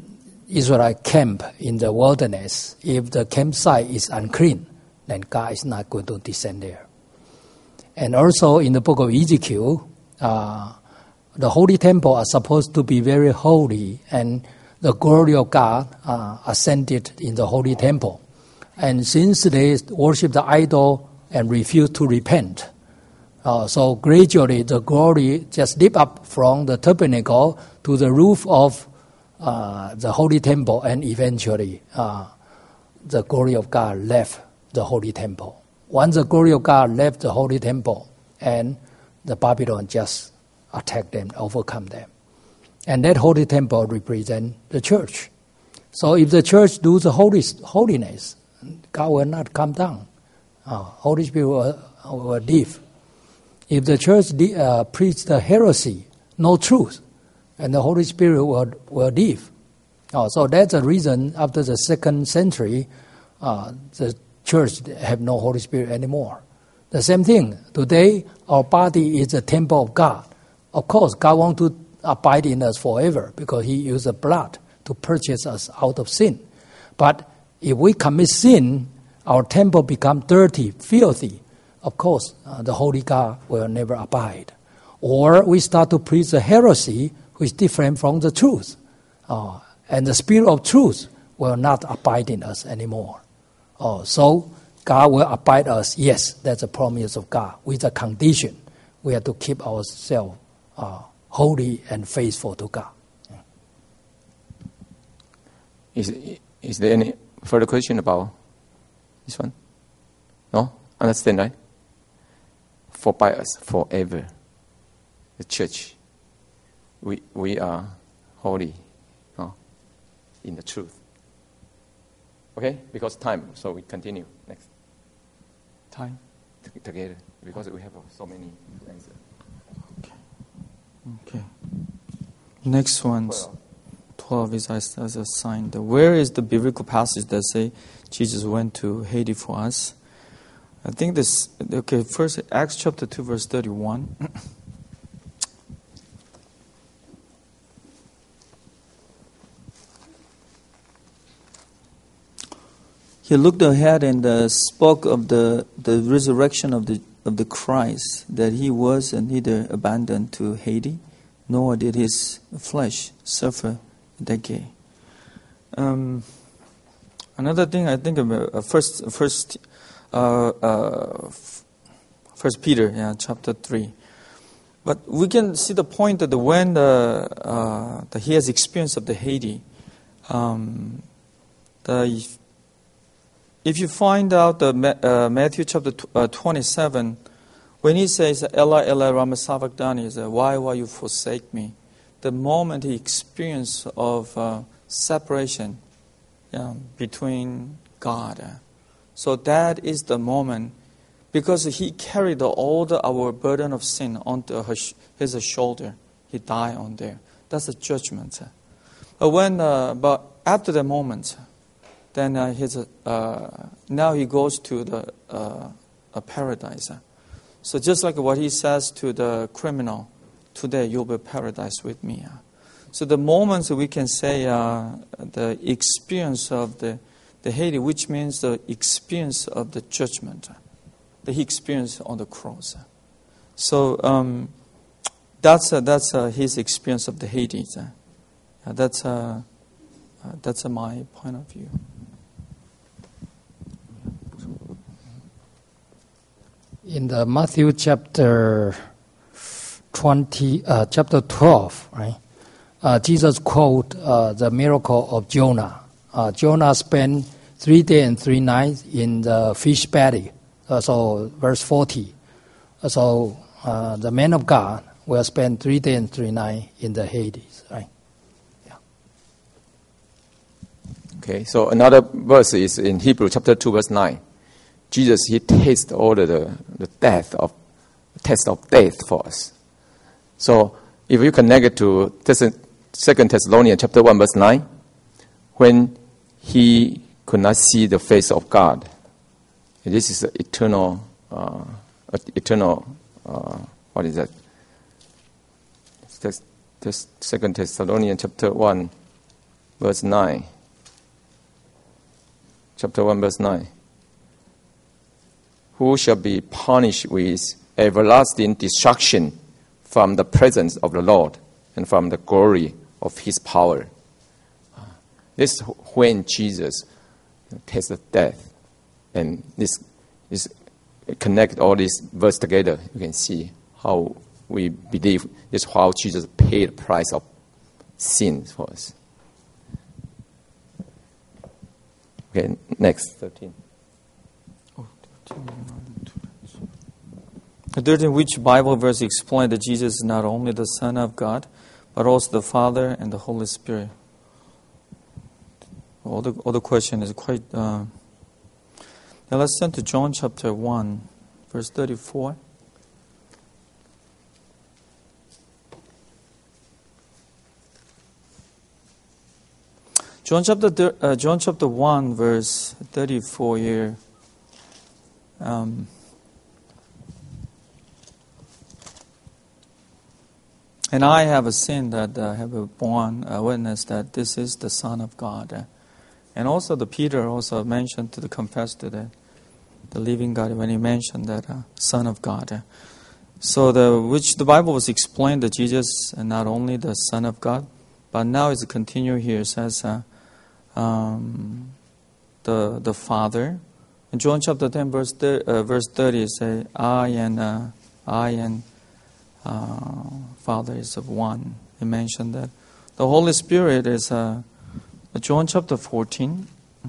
Israelite camp in the wilderness, if the campsite is unclean, then God is not going to descend there. And also in the book of Ezekiel, uh, the holy temple are supposed to be very holy, and the glory of God uh, ascended in the holy temple. And since they worship the idol and refuse to repent, uh, so gradually the glory just leap up from the tabernacle to the roof of uh, the holy temple, and eventually uh, the glory of God left the holy temple. Once the glory of God left the holy temple, and the Babylon just attacked them, overcome them. And that holy temple represents the church. So if the church does the holy, holiness, God will not come down. Uh, Holy Spirit will, will leave. If the church de- uh, preach the heresy, no truth, and the Holy Spirit will, will leave. Uh, so that's the reason after the second century, uh, the church have no Holy Spirit anymore. The same thing. Today, our body is the temple of God. Of course, God wants to abide in us forever because He used the blood to purchase us out of sin. But if we commit sin, our temple becomes dirty, filthy. Of course, uh, the Holy God will never abide. Or we start to preach a heresy which is different from the truth. Uh, and the Spirit of truth will not abide in us anymore. Oh, so God will abide us. Yes, that's a promise of God. With a condition, we have to keep ourselves uh, holy and faithful to God. Yeah. Is is there any further question about this one? No? Understand, right? For by us forever, the church, we we are holy, no? In the truth. Okay, because time, so we continue next. Time? T- together, because we have so many answers. Okay. Okay. Next one, twelve is as, as a sign. Where is the biblical passage that say Jesus went to Haiti for us? I think this, okay, first Acts chapter two, verse thirty-one. He looked ahead and uh, spoke of the, the resurrection of the of the Christ, that he was neither abandoned to Hades, nor did his flesh suffer decay. Um, another thing I think about uh, first first uh, uh, First Peter, yeah, chapter three. But we can see the point that when the, uh, that he has experience of the Hades, um, the if you find out the uh, Matthew chapter uh, twenty-seven, when he says, Eli, Eli, Lama Sabachthani, is why will you forsake me? The moment he experienced of uh, separation yeah, between God. Uh, so that is the moment, because he carried all the, our burden of sin onto his, his shoulder. He died on there. That's a judgment. But when, uh, but after the moment, then uh, his, uh, now he goes to the uh, a paradise. So just like what he says to the criminal, today you'll be paradise with me. So the moments we can say uh, the experience of the, the Hades, which means the experience of the judgment that he experienced on the cross. So um, that's uh, that's uh, his experience of the Hades. Uh, that's uh, uh, that's uh, my point of view. In the Matthew chapter twenty, uh, chapter twelve, right? Uh, Jesus quote uh, the miracle of Jonah. Uh, Jonah spent three days and three nights in the fish belly. Uh, so verse forty. Uh, so uh, the man of God will spend three days and three nights in the Hades, right? Yeah. Okay, so another verse is in Hebrew chapter two, verse nine. Jesus, he tasted all the, the death of test of death for us. So if you connect it to Second Thessalonians chapter one, verse nine, when he could not see the face of God, this is an eternal, uh, eternal. Uh, what is that? This, this Second Thessalonians chapter one, verse nine. Chapter one, verse nine. Who shall be punished with everlasting destruction from the presence of the Lord and from the glory of his power. This is when Jesus tasted death. And this is connect all these verses together. You can see how we believe this is how Jesus paid the price of sin for us. Okay, next, thirteen. Oh, thirteen, which Bible verse explains that Jesus is not only the Son of God, but also the Father and the Holy Spirit? All the, all the question is quite... Uh, now let's turn to John chapter one, verse thirty-four. John chapter uh, John chapter one, verse thirty-four here. Um, and I have a sin that uh, have a borne a witness that this is the Son of God. Uh, and also the Peter also mentioned to the confessed to that the living God when he mentioned that uh, Son of God. Uh, so the which the Bible was explained that Jesus is not only the Son of God, but now it's continue here. It says uh, um, the the Father. In John chapter ten, verse thirty, uh, verse thirty, it says, "I and uh, I and uh, Father is of one." He mentioned that the Holy Spirit is uh, John chapter fourteen.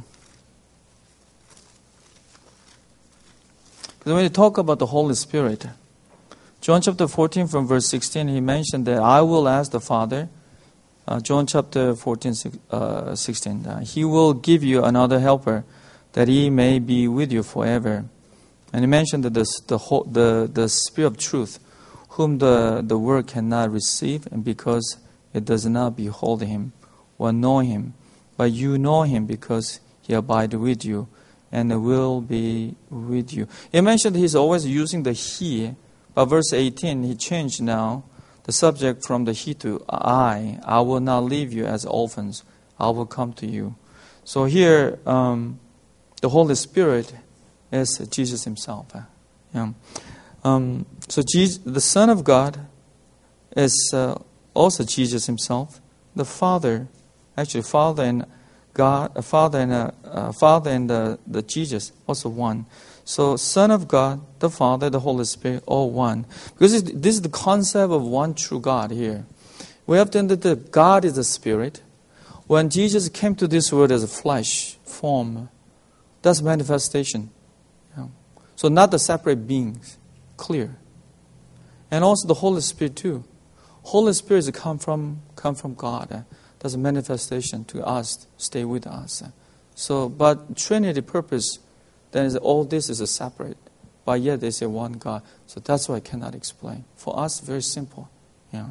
Because when you talk about the Holy Spirit, John chapter fourteen from verse sixteen, he mentioned that I will ask the Father. Uh, John chapter fourteen, uh, sixteen. Uh, he will give you another helper, that he may be with you forever. And he mentioned that the the whole, the, the Spirit of truth, whom the, the world cannot receive, and because it does not behold him or know him, but you know him because he abides with you and will be with you. He mentioned he's always using the he, but verse eighteen, he changed now the subject from the he to I. I will not leave you as orphans. I will come to you. So here, um, the Holy Spirit is Jesus himself. Yeah. Um, so Jesus, the Son of God is uh, also Jesus himself. The Father, actually Father and God, uh, Father and uh, uh, Father and the, the Jesus, also one. So Son of God, the Father, the Holy Spirit, all one. Because this is the concept of one true God here. We have to understand that God is a spirit. When Jesus came to this world as a flesh form, that's manifestation. Yeah. So not the separate beings, clear. And also the Holy Spirit too. Holy Spirit come from come from God. Uh, that's a manifestation to us, stay with us. Uh, so, but Trinity purpose, then is all this is a separate, but yet they say one God. So that's why I cannot explain. For us, very simple. Yeah.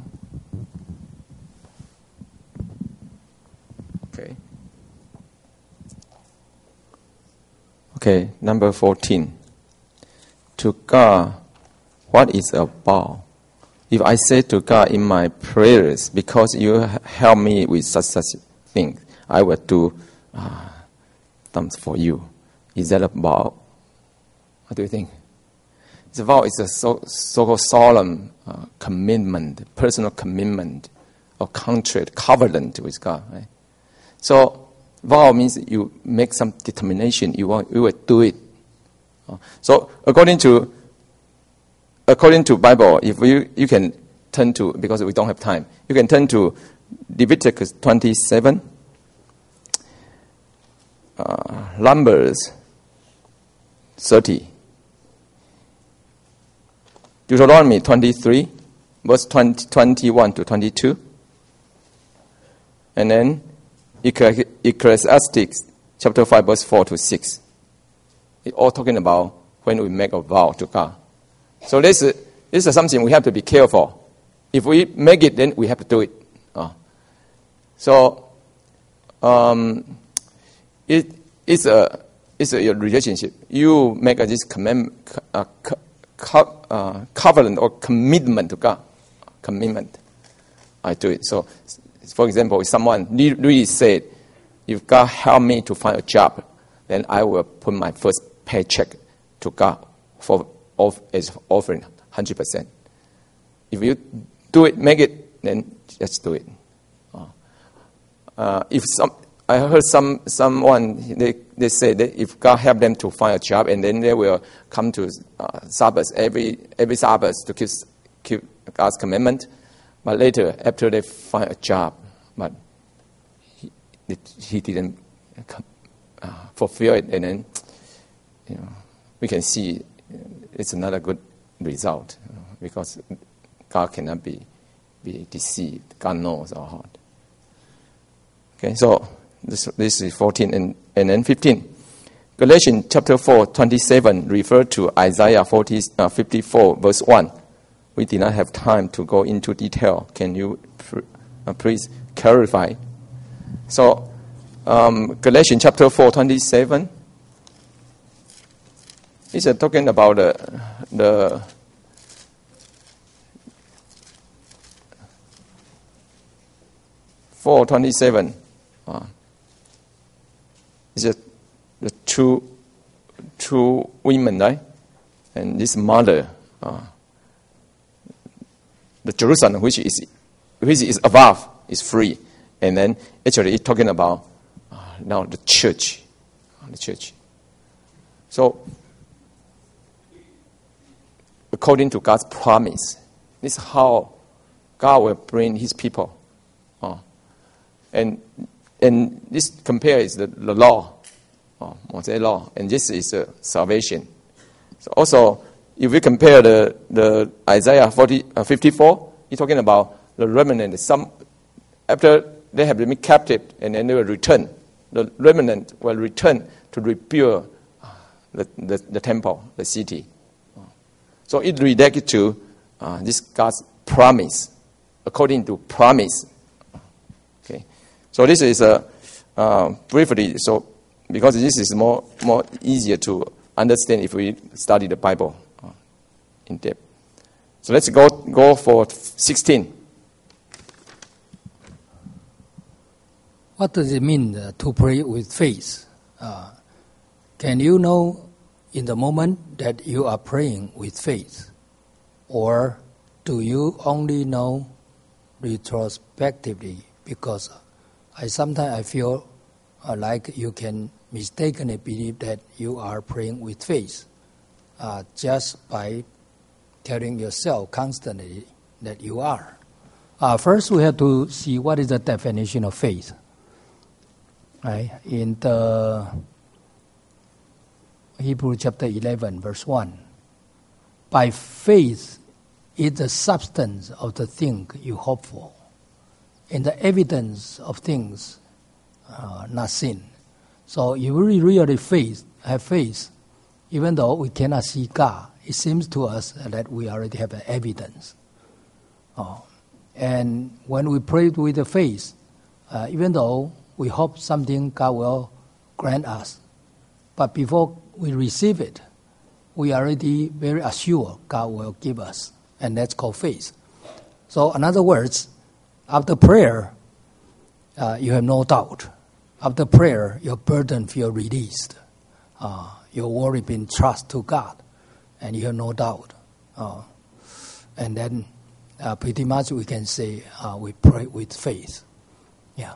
Okay. Okay, number fourteen. To God, what is a vow? If I say to God in my prayers, because you help me with such such things, I will do uh, things for you. Is that a vow? What do you think? The vow is a so, so-called solemn uh, commitment, personal commitment, or contract, covenant with God. Right? So vow means you make some determination. You want, you will do it. So according to according to Bible, if you you can turn to, because we don't have time, you can turn to Leviticus twenty-seven, uh, Numbers thirty, Deuteronomy twenty-three, verse twenty, twenty-one to twenty-two, and then Ecclesiastes chapter five, verse four to six. It's all talking about when we make a vow to God. So this is, this is something we have to be careful. If we make it, then we have to do it. Uh, so um, it, it's, a, it's a relationship. You make a, this command, uh, co- uh, covenant or commitment to God. Commitment. I do it. So, for example, if someone really said, if God help me to find a job, then I will put my first paycheck to God for off, as offering one hundred percent. If you do it, make it, then just do it. Uh, uh, if some, I heard some someone they they say that if God help them to find a job, and then they will come to uh, Sabbath every every Sabbath to keep keep God's commandment. But later, after they find a job, but he, he didn't uh, fulfill it, and then you know we can see it's another good result, you know, because God cannot be be deceived. God knows our heart. Okay, so this this is fourteen, and and then fifteen. Galatians chapter four twenty seven refer to Isaiah forty uh, fifty four verse one. We did not have time to go into detail. Can you pr- uh, please clarify? So, um, Galatians chapter four twenty seven. It's uh, talking about the the four twenty seven. Uh, it's a the two two women, right? And this mother. Uh, The Jerusalem, which is which is above, is free, and then actually it's talking about uh, now the church, the church. So, according to God's promise, this is how God will bring His people, uh, and and this compares the, the law, uh, Mosaic law, and this is uh, salvation. So also. If we compare the, the Isaiah forty, uh, fifty-four, he's talking about the remnant. Some, after they have been captive and then they will return, the remnant will return to rebuild the, the, the temple, the city. So it relates to uh, this God's promise, according to promise. Okay, so this is a uh, briefly. So because this is more more easier to understand if we study the Bible in depth. So let's go go for sixteen. What does it mean uh, to pray with faith? Uh, can you know in the moment that you are praying with faith? Or do you only know retrospectively? Because I sometimes I feel uh, like you can mistakenly believe that you are praying with faith uh, just by telling yourself constantly that you are. Uh, first, we have to see what is the definition of faith. Right? In the Hebrew chapter eleven, verse one, by faith is the substance of the thing you hope for, and the evidence of things uh, not seen. So you really, really faith, have faith, even though we cannot see God. It seems to us that we already have evidence. Oh. And when we pray with the faith, uh, even though we hope something God will grant us, but before we receive it, we are already very assured God will give us, and that's called faith. So in other words, after prayer, uh, you have no doubt. After prayer, your burden feel released. Uh, your worry been trust to God. And you have no doubt. Uh, and then uh, pretty much we can say uh, we pray with faith. Yeah.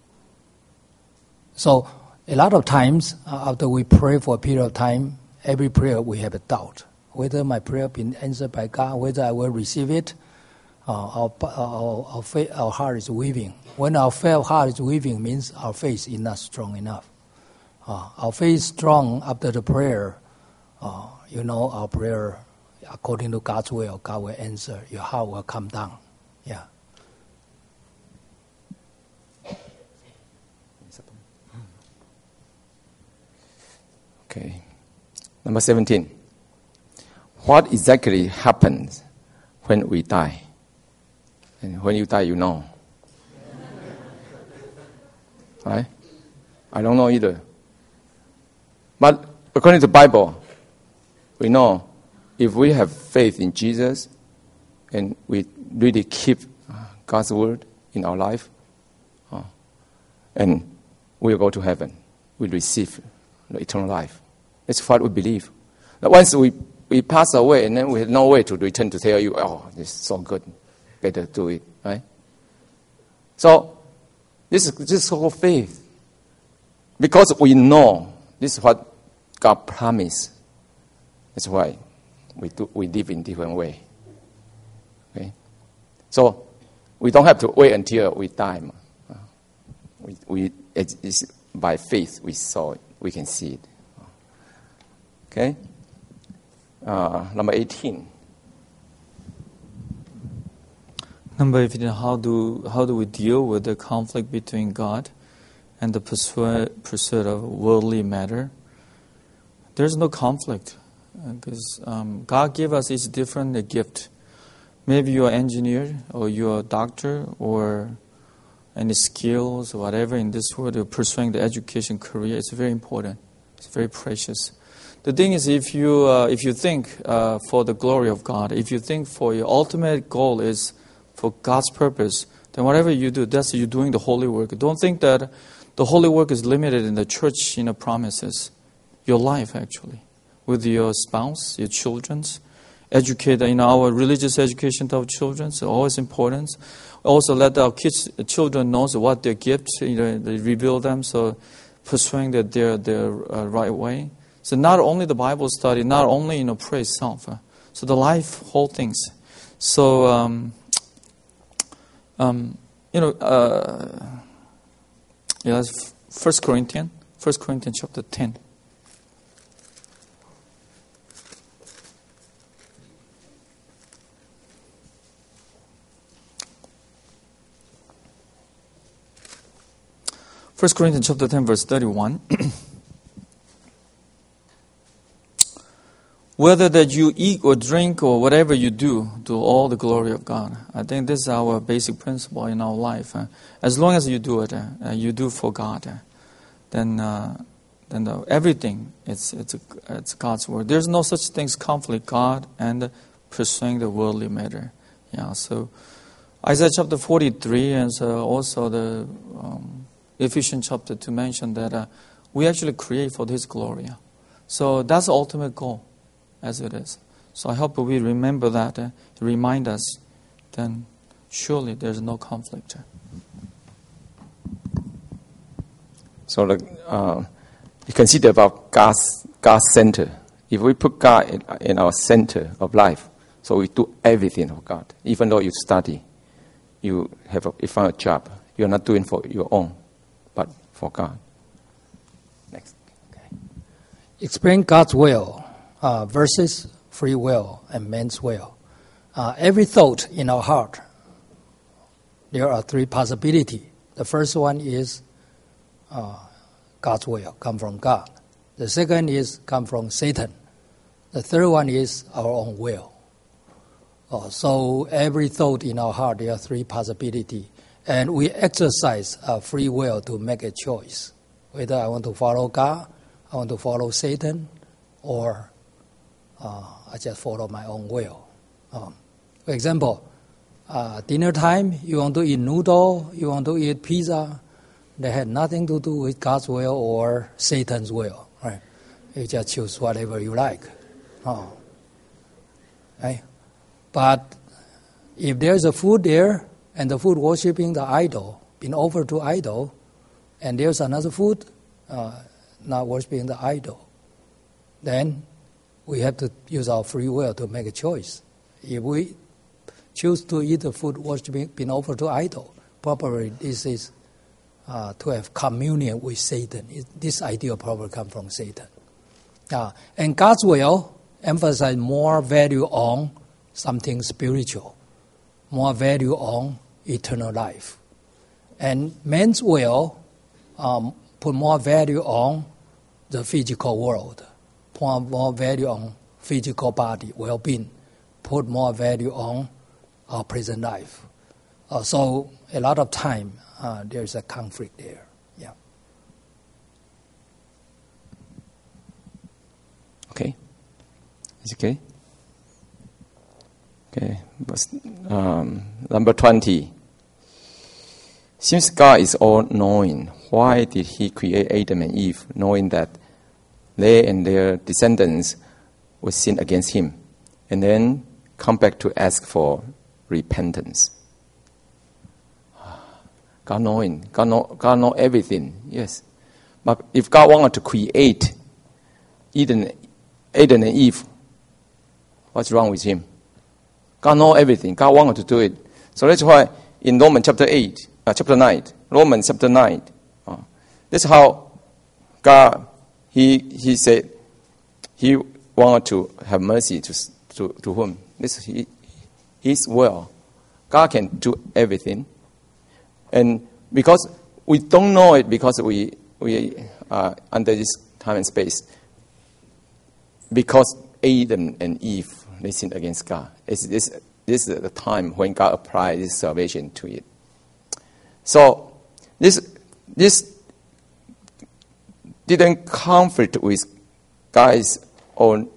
So a lot of times uh, after we pray for a period of time, every prayer we have a doubt. Whether my prayer been answered by God, whether I will receive it, uh, our, our, our, faith, our heart is weaving. When our heart is weaving means our faith is not strong enough. Uh, our faith is strong after the prayer. Uh, you know, our prayer, according to God's will, God will answer. Your heart will come down. Yeah. Okay. Number seventeen. What exactly happens when we die? And when you die, you know. Right? I don't know either. But according to the Bible, we know if we have faith in Jesus and we really keep God's word in our life, uh, and we will go to heaven. We receive the eternal life. That's what we believe. That once we, we pass away, and then we have no way to return to tell you, oh, this is so good. Better do it, right? So, this is just whole faith. Because we know this is what God promised. That's why we do, we live in different way. Okay? So, we don't have to wait until we die. We, we, it, it's by faith we saw it. We can see it. Okay? Uh, number eighteen. Number eighteen, how do, how do we deal with the conflict between God and the pursuit, pursuit of worldly matter? There's no conflict because um, God gave us each different a gift. Maybe you're an engineer or you're a doctor or any skills or whatever in this world, you're pursuing the education career. It's very important. It's very precious. The thing is, if you uh, if you think uh, for the glory of God, if you think for your ultimate goal is for God's purpose, then whatever you do, that's you doing the holy work. Don't think that the holy work is limited in the church, you know, promises. Your life, actually, with your spouse, your children's, educate, you know, our religious education to our children is always important. Also, let our kids, children know what their gifts, you know, they reveal them, so pursuing that their their uh, right way. So not only the Bible study, not only, you know, pray itself. Uh, so the life, whole things. So, um, um, you know, uh, yeah, that's First Corinthians, First Corinthians chapter ten. First Corinthians chapter ten, verse thirty-one. Whether that you eat or drink or whatever you do, do all the glory of God. I think this is our basic principle in our life. Uh, as long as you do it, uh, you do for God, uh, then uh, then the, everything, it's, it's, it's God's word. There's no such thing as conflict, God and pursuing the worldly matter. Yeah. So Isaiah chapter forty-three and so also the um, Ephesians chapter two mention that uh, we actually create for His glory. So that's the ultimate goal. As it is. So I hope we remember that, uh, remind us, then surely there's no conflict. So the, uh, you consider about God's, God's center. If we put God in, in our center of life, so we do everything for God. Even though you study, you have a, you find a job, you're not doing for your own, but for God. Next. Okay. Explain God's will. Uh, versus free will and man's will. Uh, every thought in our heart, there are three possibilities. The first one is uh, God's will, come from God. The second is come from Satan. The third one is our own will. Uh, so every thought in our heart, there are three possibilities. And we exercise uh, free will to make a choice. Whether I want to follow God, I want to follow Satan, or Uh, I just follow my own will. Um, for example, uh, dinner time, you want to eat noodle, you want to eat pizza, they had nothing to do with God's will or Satan's will, right? You just choose whatever you like. Oh. Right? But if there's a food there, and the food worshiping the idol, been offered to idol, and there's another food uh, not worshiping the idol, then we have to use our free will to make a choice. If we choose to eat the food worshiping been offered to idol, probably this is uh, to have communion with Satan. It, this idea probably comes from Satan. Uh, and God's will emphasize more value on something spiritual, more value on eternal life. And man's will um, put more value on the physical world, put more value on physical body, well-being, put more value on our present life. Uh, so a lot of time uh, there's a conflict there. Yeah. Okay. Is it okay? Okay. Um, number twenty. Since God is all-knowing, why did He create Adam and Eve, knowing that they and their descendants would sin against Him, and then come back to ask for repentance? God knowing, God know, God know everything, yes. But if God wanted to create Eden, Adam and Eve, what's wrong with Him? God know everything. God wanted to do it. So that's why in Romans chapter eight, uh, chapter nine, Romans chapter nine, uh, that's how God, He He said He wanted to have mercy to to, to whom? This he, His will. God can do everything. And because we don't know it, because we we are under this time and space, because Adam and Eve, they sinned against God. It's, this, this is the time when God applied this salvation to it. So this this didn't conflict with God's own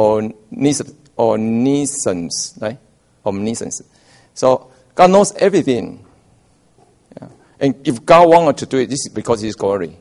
omniscience, right? Omniscience. So God knows everything. Yeah. And if God wanted to do it, this is because His glory.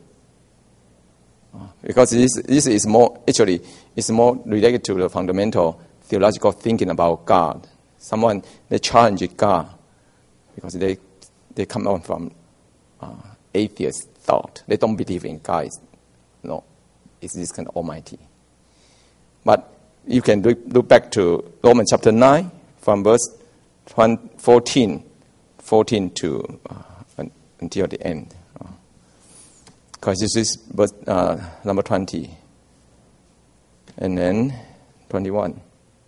Because this this is more actually it's more related to the fundamental theological thinking about God. Someone they challenge God because they they come out from uh, atheist thought. They don't believe in God. No, it's this kind of Almighty. But you can look, look back to Romans chapter nine from verse fourteen, fourteen to uh, until the end. Because this is verse uh, number twenty. And then twenty-one.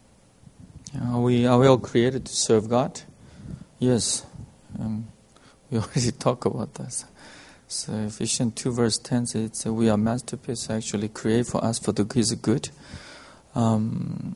Are we, are we all created to serve God? Yes. Um, we already talked about this. So Ephesians two verse ten says, we are masterpieces actually created for us for the His good. Um,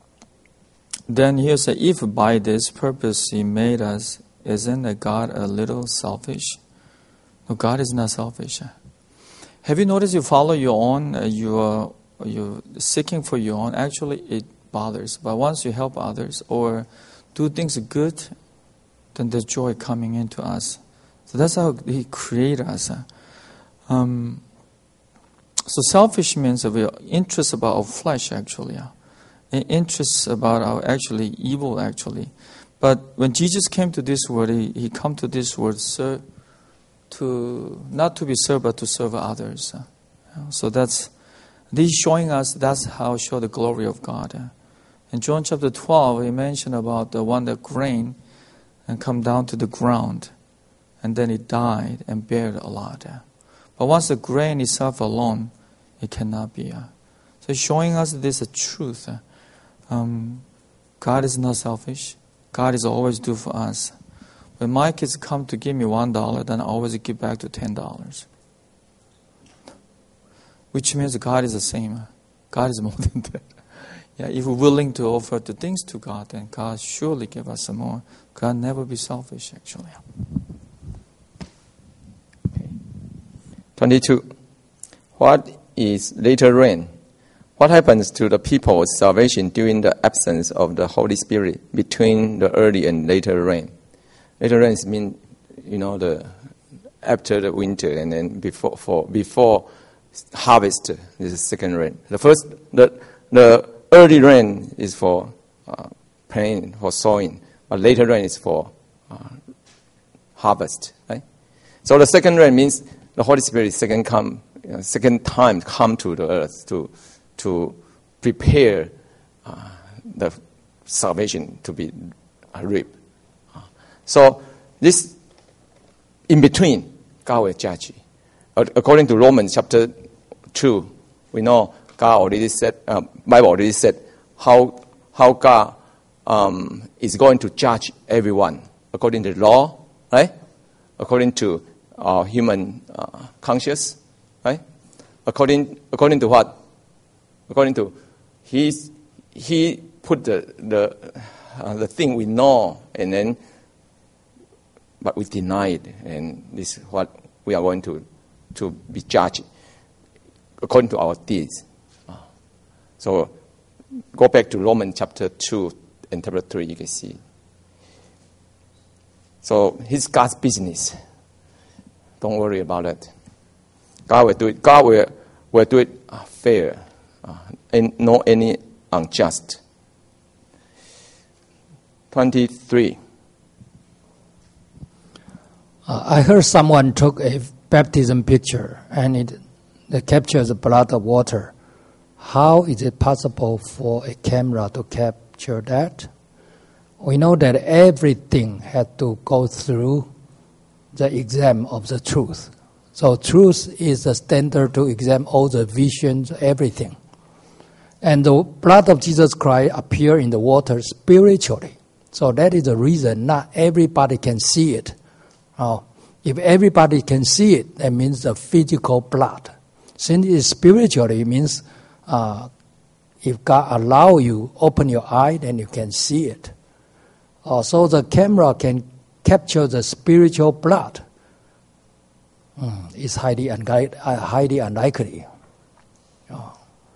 then here says, if by this purpose He made us, isn't God a little selfish? No, God is not selfish. Have you noticed you follow your own, uh, you are you're seeking for your own, actually it bothers. But once you help others or do things good, then there's joy coming into us. So that's how He created us. Um, so selfish means we are interest about our flesh, actually. Yeah. Interest about our actually evil, actually. But when Jesus came to this world, He, he come to this world serve, to not to be served, but to serve others. So that's He's showing us that's how show the glory of God. In John chapter twelve, He mentioned about the one that grain and come down to the ground, and then it died and bared a lot. But once the grain itself alone, it cannot be. So showing us this a truth. Um, God is not selfish. God is always do for us. When my kids come to give me one dollar, then I always give back to ten dollars. Which means God is the same. God is more than that. Yeah, if we're willing to offer the things to God, then God surely give us some more. God never be selfish, actually. Okay. twenty-two. What is later rain? What happens to the people's salvation during the absence of the Holy Spirit between the early and later rain? Later rains mean, you know, the after the winter and then before for before harvest is the second rain. The first the the early rain is for uh, planting, for sowing, but later rain is for uh, harvest. Right. So the second rain means the Holy Spirit second come, you know, second time come to the earth to to prepare uh, the salvation to be uh, reaped. So this, in between, God will judge. According to Romans chapter two, we know God already said, uh, Bible already said how how God um, is going to judge everyone according to the law, right? According to our human uh, conscience, right? According according to what? According to He's He put the the uh, the thing we know and then. But we deny it, and this is what we are going to, to be judged according to our deeds. So go back to Romans chapter two and chapter three, you can see. So it's God's business. don't worry about it. God will do it. God will, will do it uh, fair, uh, and not any unjust. twenty-three. Uh, I heard someone took a baptism picture and it, it captures the blood of water. How is it possible for a camera to capture that? We know that everything had to go through the exam of the truth. So truth is the standard to examine all the visions, everything. And the blood of Jesus Christ appear in the water spiritually. So that is the reason not everybody can see it. Oh, if everybody can see it, that means the physical blood. Since it is spiritually, it means uh, if God allow you, open your eye, then you can see it. Uh, so the camera can capture the spiritual blood. Mm, it's highly, unli- uh, highly unlikely. Oh.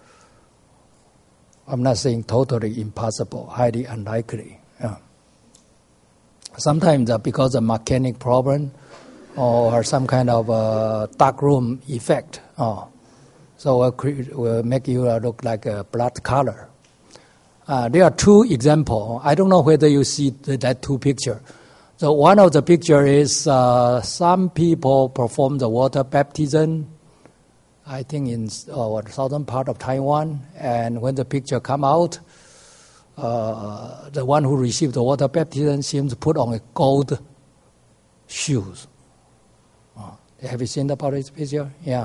I'm not saying totally impossible, highly unlikely. Yeah. Sometimes uh, because of mechanic problem or some kind of uh, dark room effect, oh, so it will, will make you uh, look like a blood color. Uh, there are two examples. I don't know whether you see the, that two pictures. So one of the picture is uh, some people perform the water baptism, I think in uh, southern part of Taiwan. And when the picture come out, uh, the one who received the water baptism seems to put on a gold shoes. Oh, have you seen about this picture? Yeah.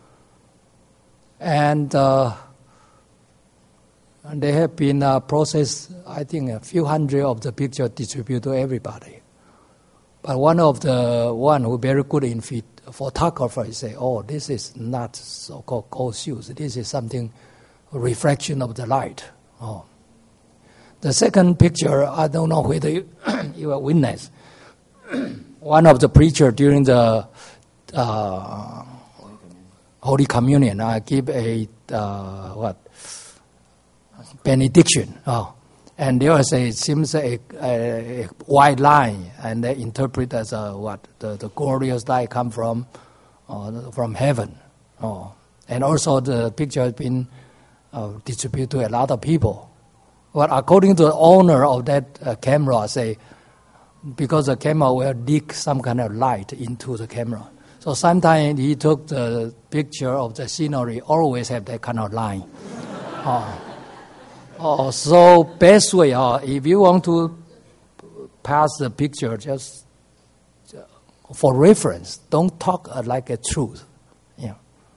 And uh, And they have been uh, processed, I think, a few hundred of the pictures distributed to everybody. But one of the one who very good in fit, photographers say, oh, this is not so-called gold shoes. This is something, reflection of the light. Oh. The second picture, I don't know whether you, you are witness. One of the preachers during the uh, Holy Communion, I give a, uh, what, benediction. Oh. And there was a, it seems a, a, a white line, and they interpret as a, what, the, the glorious light come from, uh, from heaven. Oh. And also the picture has been uh, distributed to a lot of people. But according to the owner of that uh, camera, say, because the camera will leak some kind of light into the camera. So sometimes he took the picture of the scenery, always have that kind of line. Oh. Oh, so best way, uh, if you want to pass the picture, just uh, for reference, don't talk uh, like a truth. Yeah.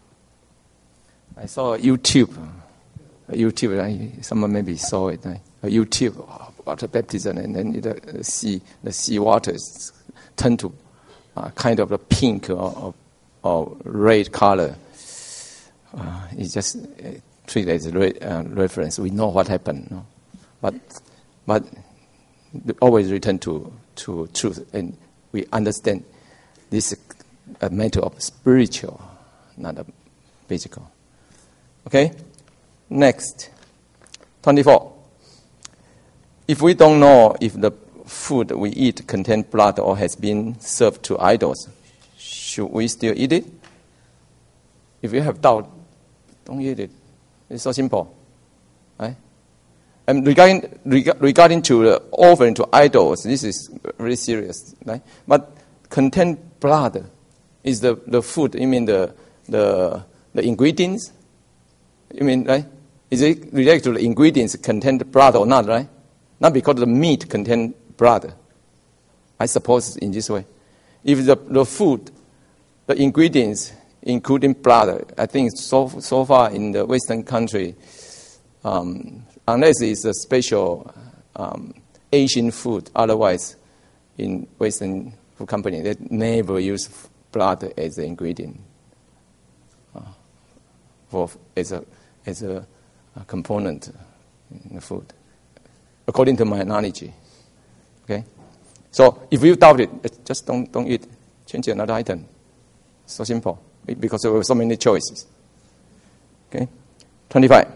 I saw YouTube. YouTube, right? Someone maybe saw it. Right? YouTube, water baptism, and then the sea, the sea waters turn to uh, kind of a pink or, or, or red color. Uh, it's just uh, treated as a re- uh, reference. We know what happened, no? but but always return to to truth, and we understand this is a matter of spiritual, not a physical. Okay. Next, twenty-four. If we don't know if the food we eat contains blood or has been served to idols, should we still eat it? If you have doubt, don't eat it. It's so simple, right? And regarding reg- regarding to the offering to idols, this is very serious, right? But contain blood is the, the food. You mean the the the ingredients? You mean, right? Is it related to the ingredients contain blood or not, right? Not because the meat contains blood. I suppose in this way. If the, the food, the ingredients, including blood, I think so so far in the Western country, um, unless it's a special um, Asian food, otherwise in Western food company, they never use blood as an ingredient uh, for as a as a, a component in the food, according to my knowledge. Okay, so if you doubt it, just don't don't eat. Change another item. So simple, because there were so many choices. Okay, twenty-five.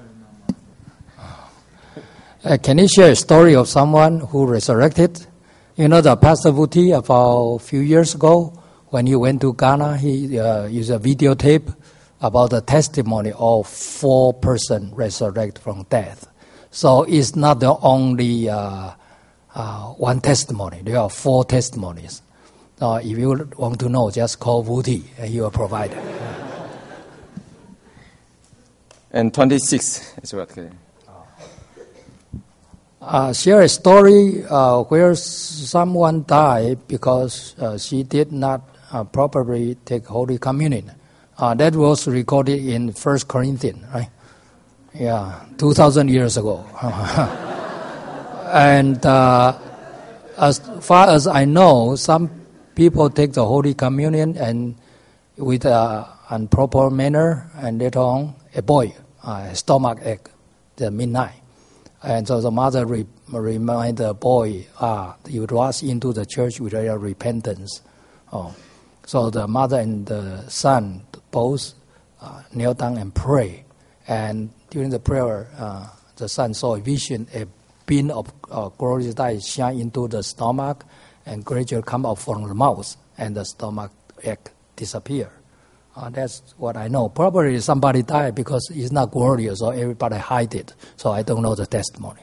Uh, can you share a story of someone who resurrected You know, the Pastor Vuti, about a few years ago, when he went to Ghana, he uh, used a videotape about the testimony of four persons resurrected from death. So it's not the only uh, uh, one testimony. There are four testimonies. Uh, if you want to know, just call Vuti and he will provide it. And twenty-six is what? Uh, share a story uh, where someone died because uh, she did not uh, properly take Holy Communion. Uh, that was recorded in First Corinthians, right? Yeah, two thousand years ago. And uh, as far as I know, some people take the Holy Communion and with an improper manner, and later on, a boy, uh, a stomach ache, the midnight. And so the mother re- remind the boy, ah, you rush into the church without repentance. Oh. So the mother and the son both uh, kneel down and pray. And during the prayer, uh, the son saw a vision, a beam of uh, glorious light shine into the stomach and gradually come out from the mouth, and the stomach ache disappear. Uh, that's what I know. Probably somebody died because it's not glorious, or everybody hide it. So I don't know the testimony.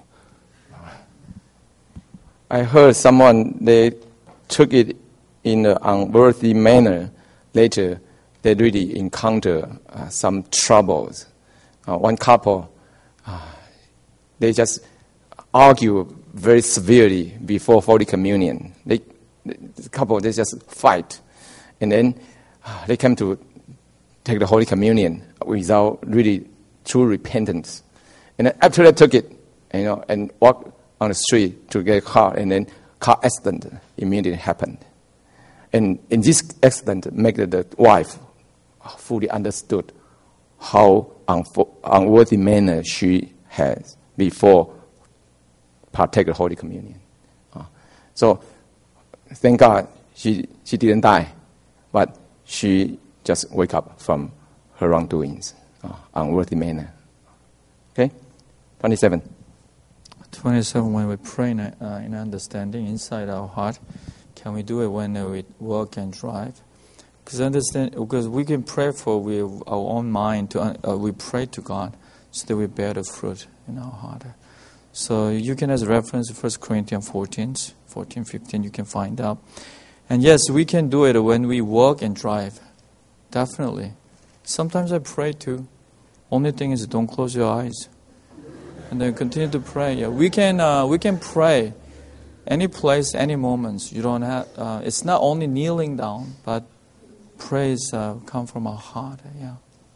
I heard someone, they took it in an unworthy manner. Later, they really encounter uh, some troubles. Uh, one couple, uh, they just argue very severely before Holy Communion. They, the couple, they just fight. And then uh, they came to take the Holy Communion without really true repentance. And then after they took it, you know, and walked on the street to get a car, and then car accident immediately happened. And in this accident, made the wife fully understood how unfo- unworthy manner she has before partake the Holy Communion. Uh, so, thank God she she didn't die, but she just wake up from her wrongdoings, uh, unworthy manner. Okay, twenty-seven. twenty-seven. When we pray in, uh, in understanding inside our heart, can we do it when uh, we work and drive? Because understand, because we can pray for with our own mind. To uh, we pray to God so that we bear the fruit in our heart. So you can, as a reference, First Corinthians fourteen, fourteen, fifteen. You can find out. And yes, we can do it when we walk and drive. Definitely. Sometimes I pray too. Only thing is, don't close your eyes, and then continue to pray. Yeah, we can uh, we can pray any place, any moments. You don't have. Uh, it's not only kneeling down, but praise uh, come from our heart. Yeah.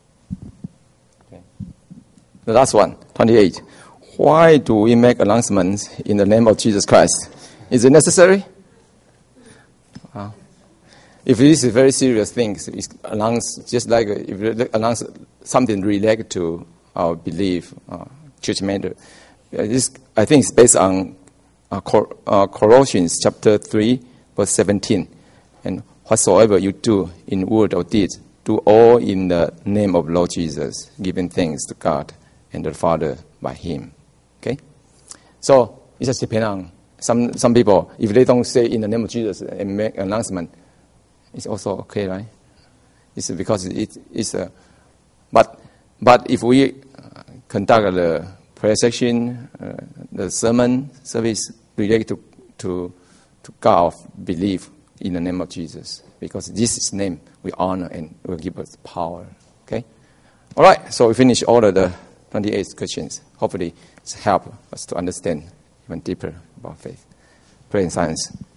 Okay. The last one, twenty-eight. Why do we make announcements in the name of Jesus Christ? Is it necessary? Uh, if it is a very serious thing, it's announced just like if you announce something related to our belief, uh, church matter. Uh, this, I think it's based on uh, Col- uh, Colossians chapter three, verse seventeen. And whatsoever you do in word or deed, do all in the name of Lord Jesus, giving thanks to God and the Father by Him. Okay? So, it just depends on some, some people, if they don't say in the name of Jesus and make an announcement, it's also okay, right? It's because it, it's a, but, but if we uh, conduct the prayer section, uh, the sermon service related to, to, to God of belief in the name of Jesus, because this is name we honor and will give us power. Okay? All right, so we finish all of the twenty-eight questions. Hopefully, it's help us to understand even deeper about faith. Pray in silence.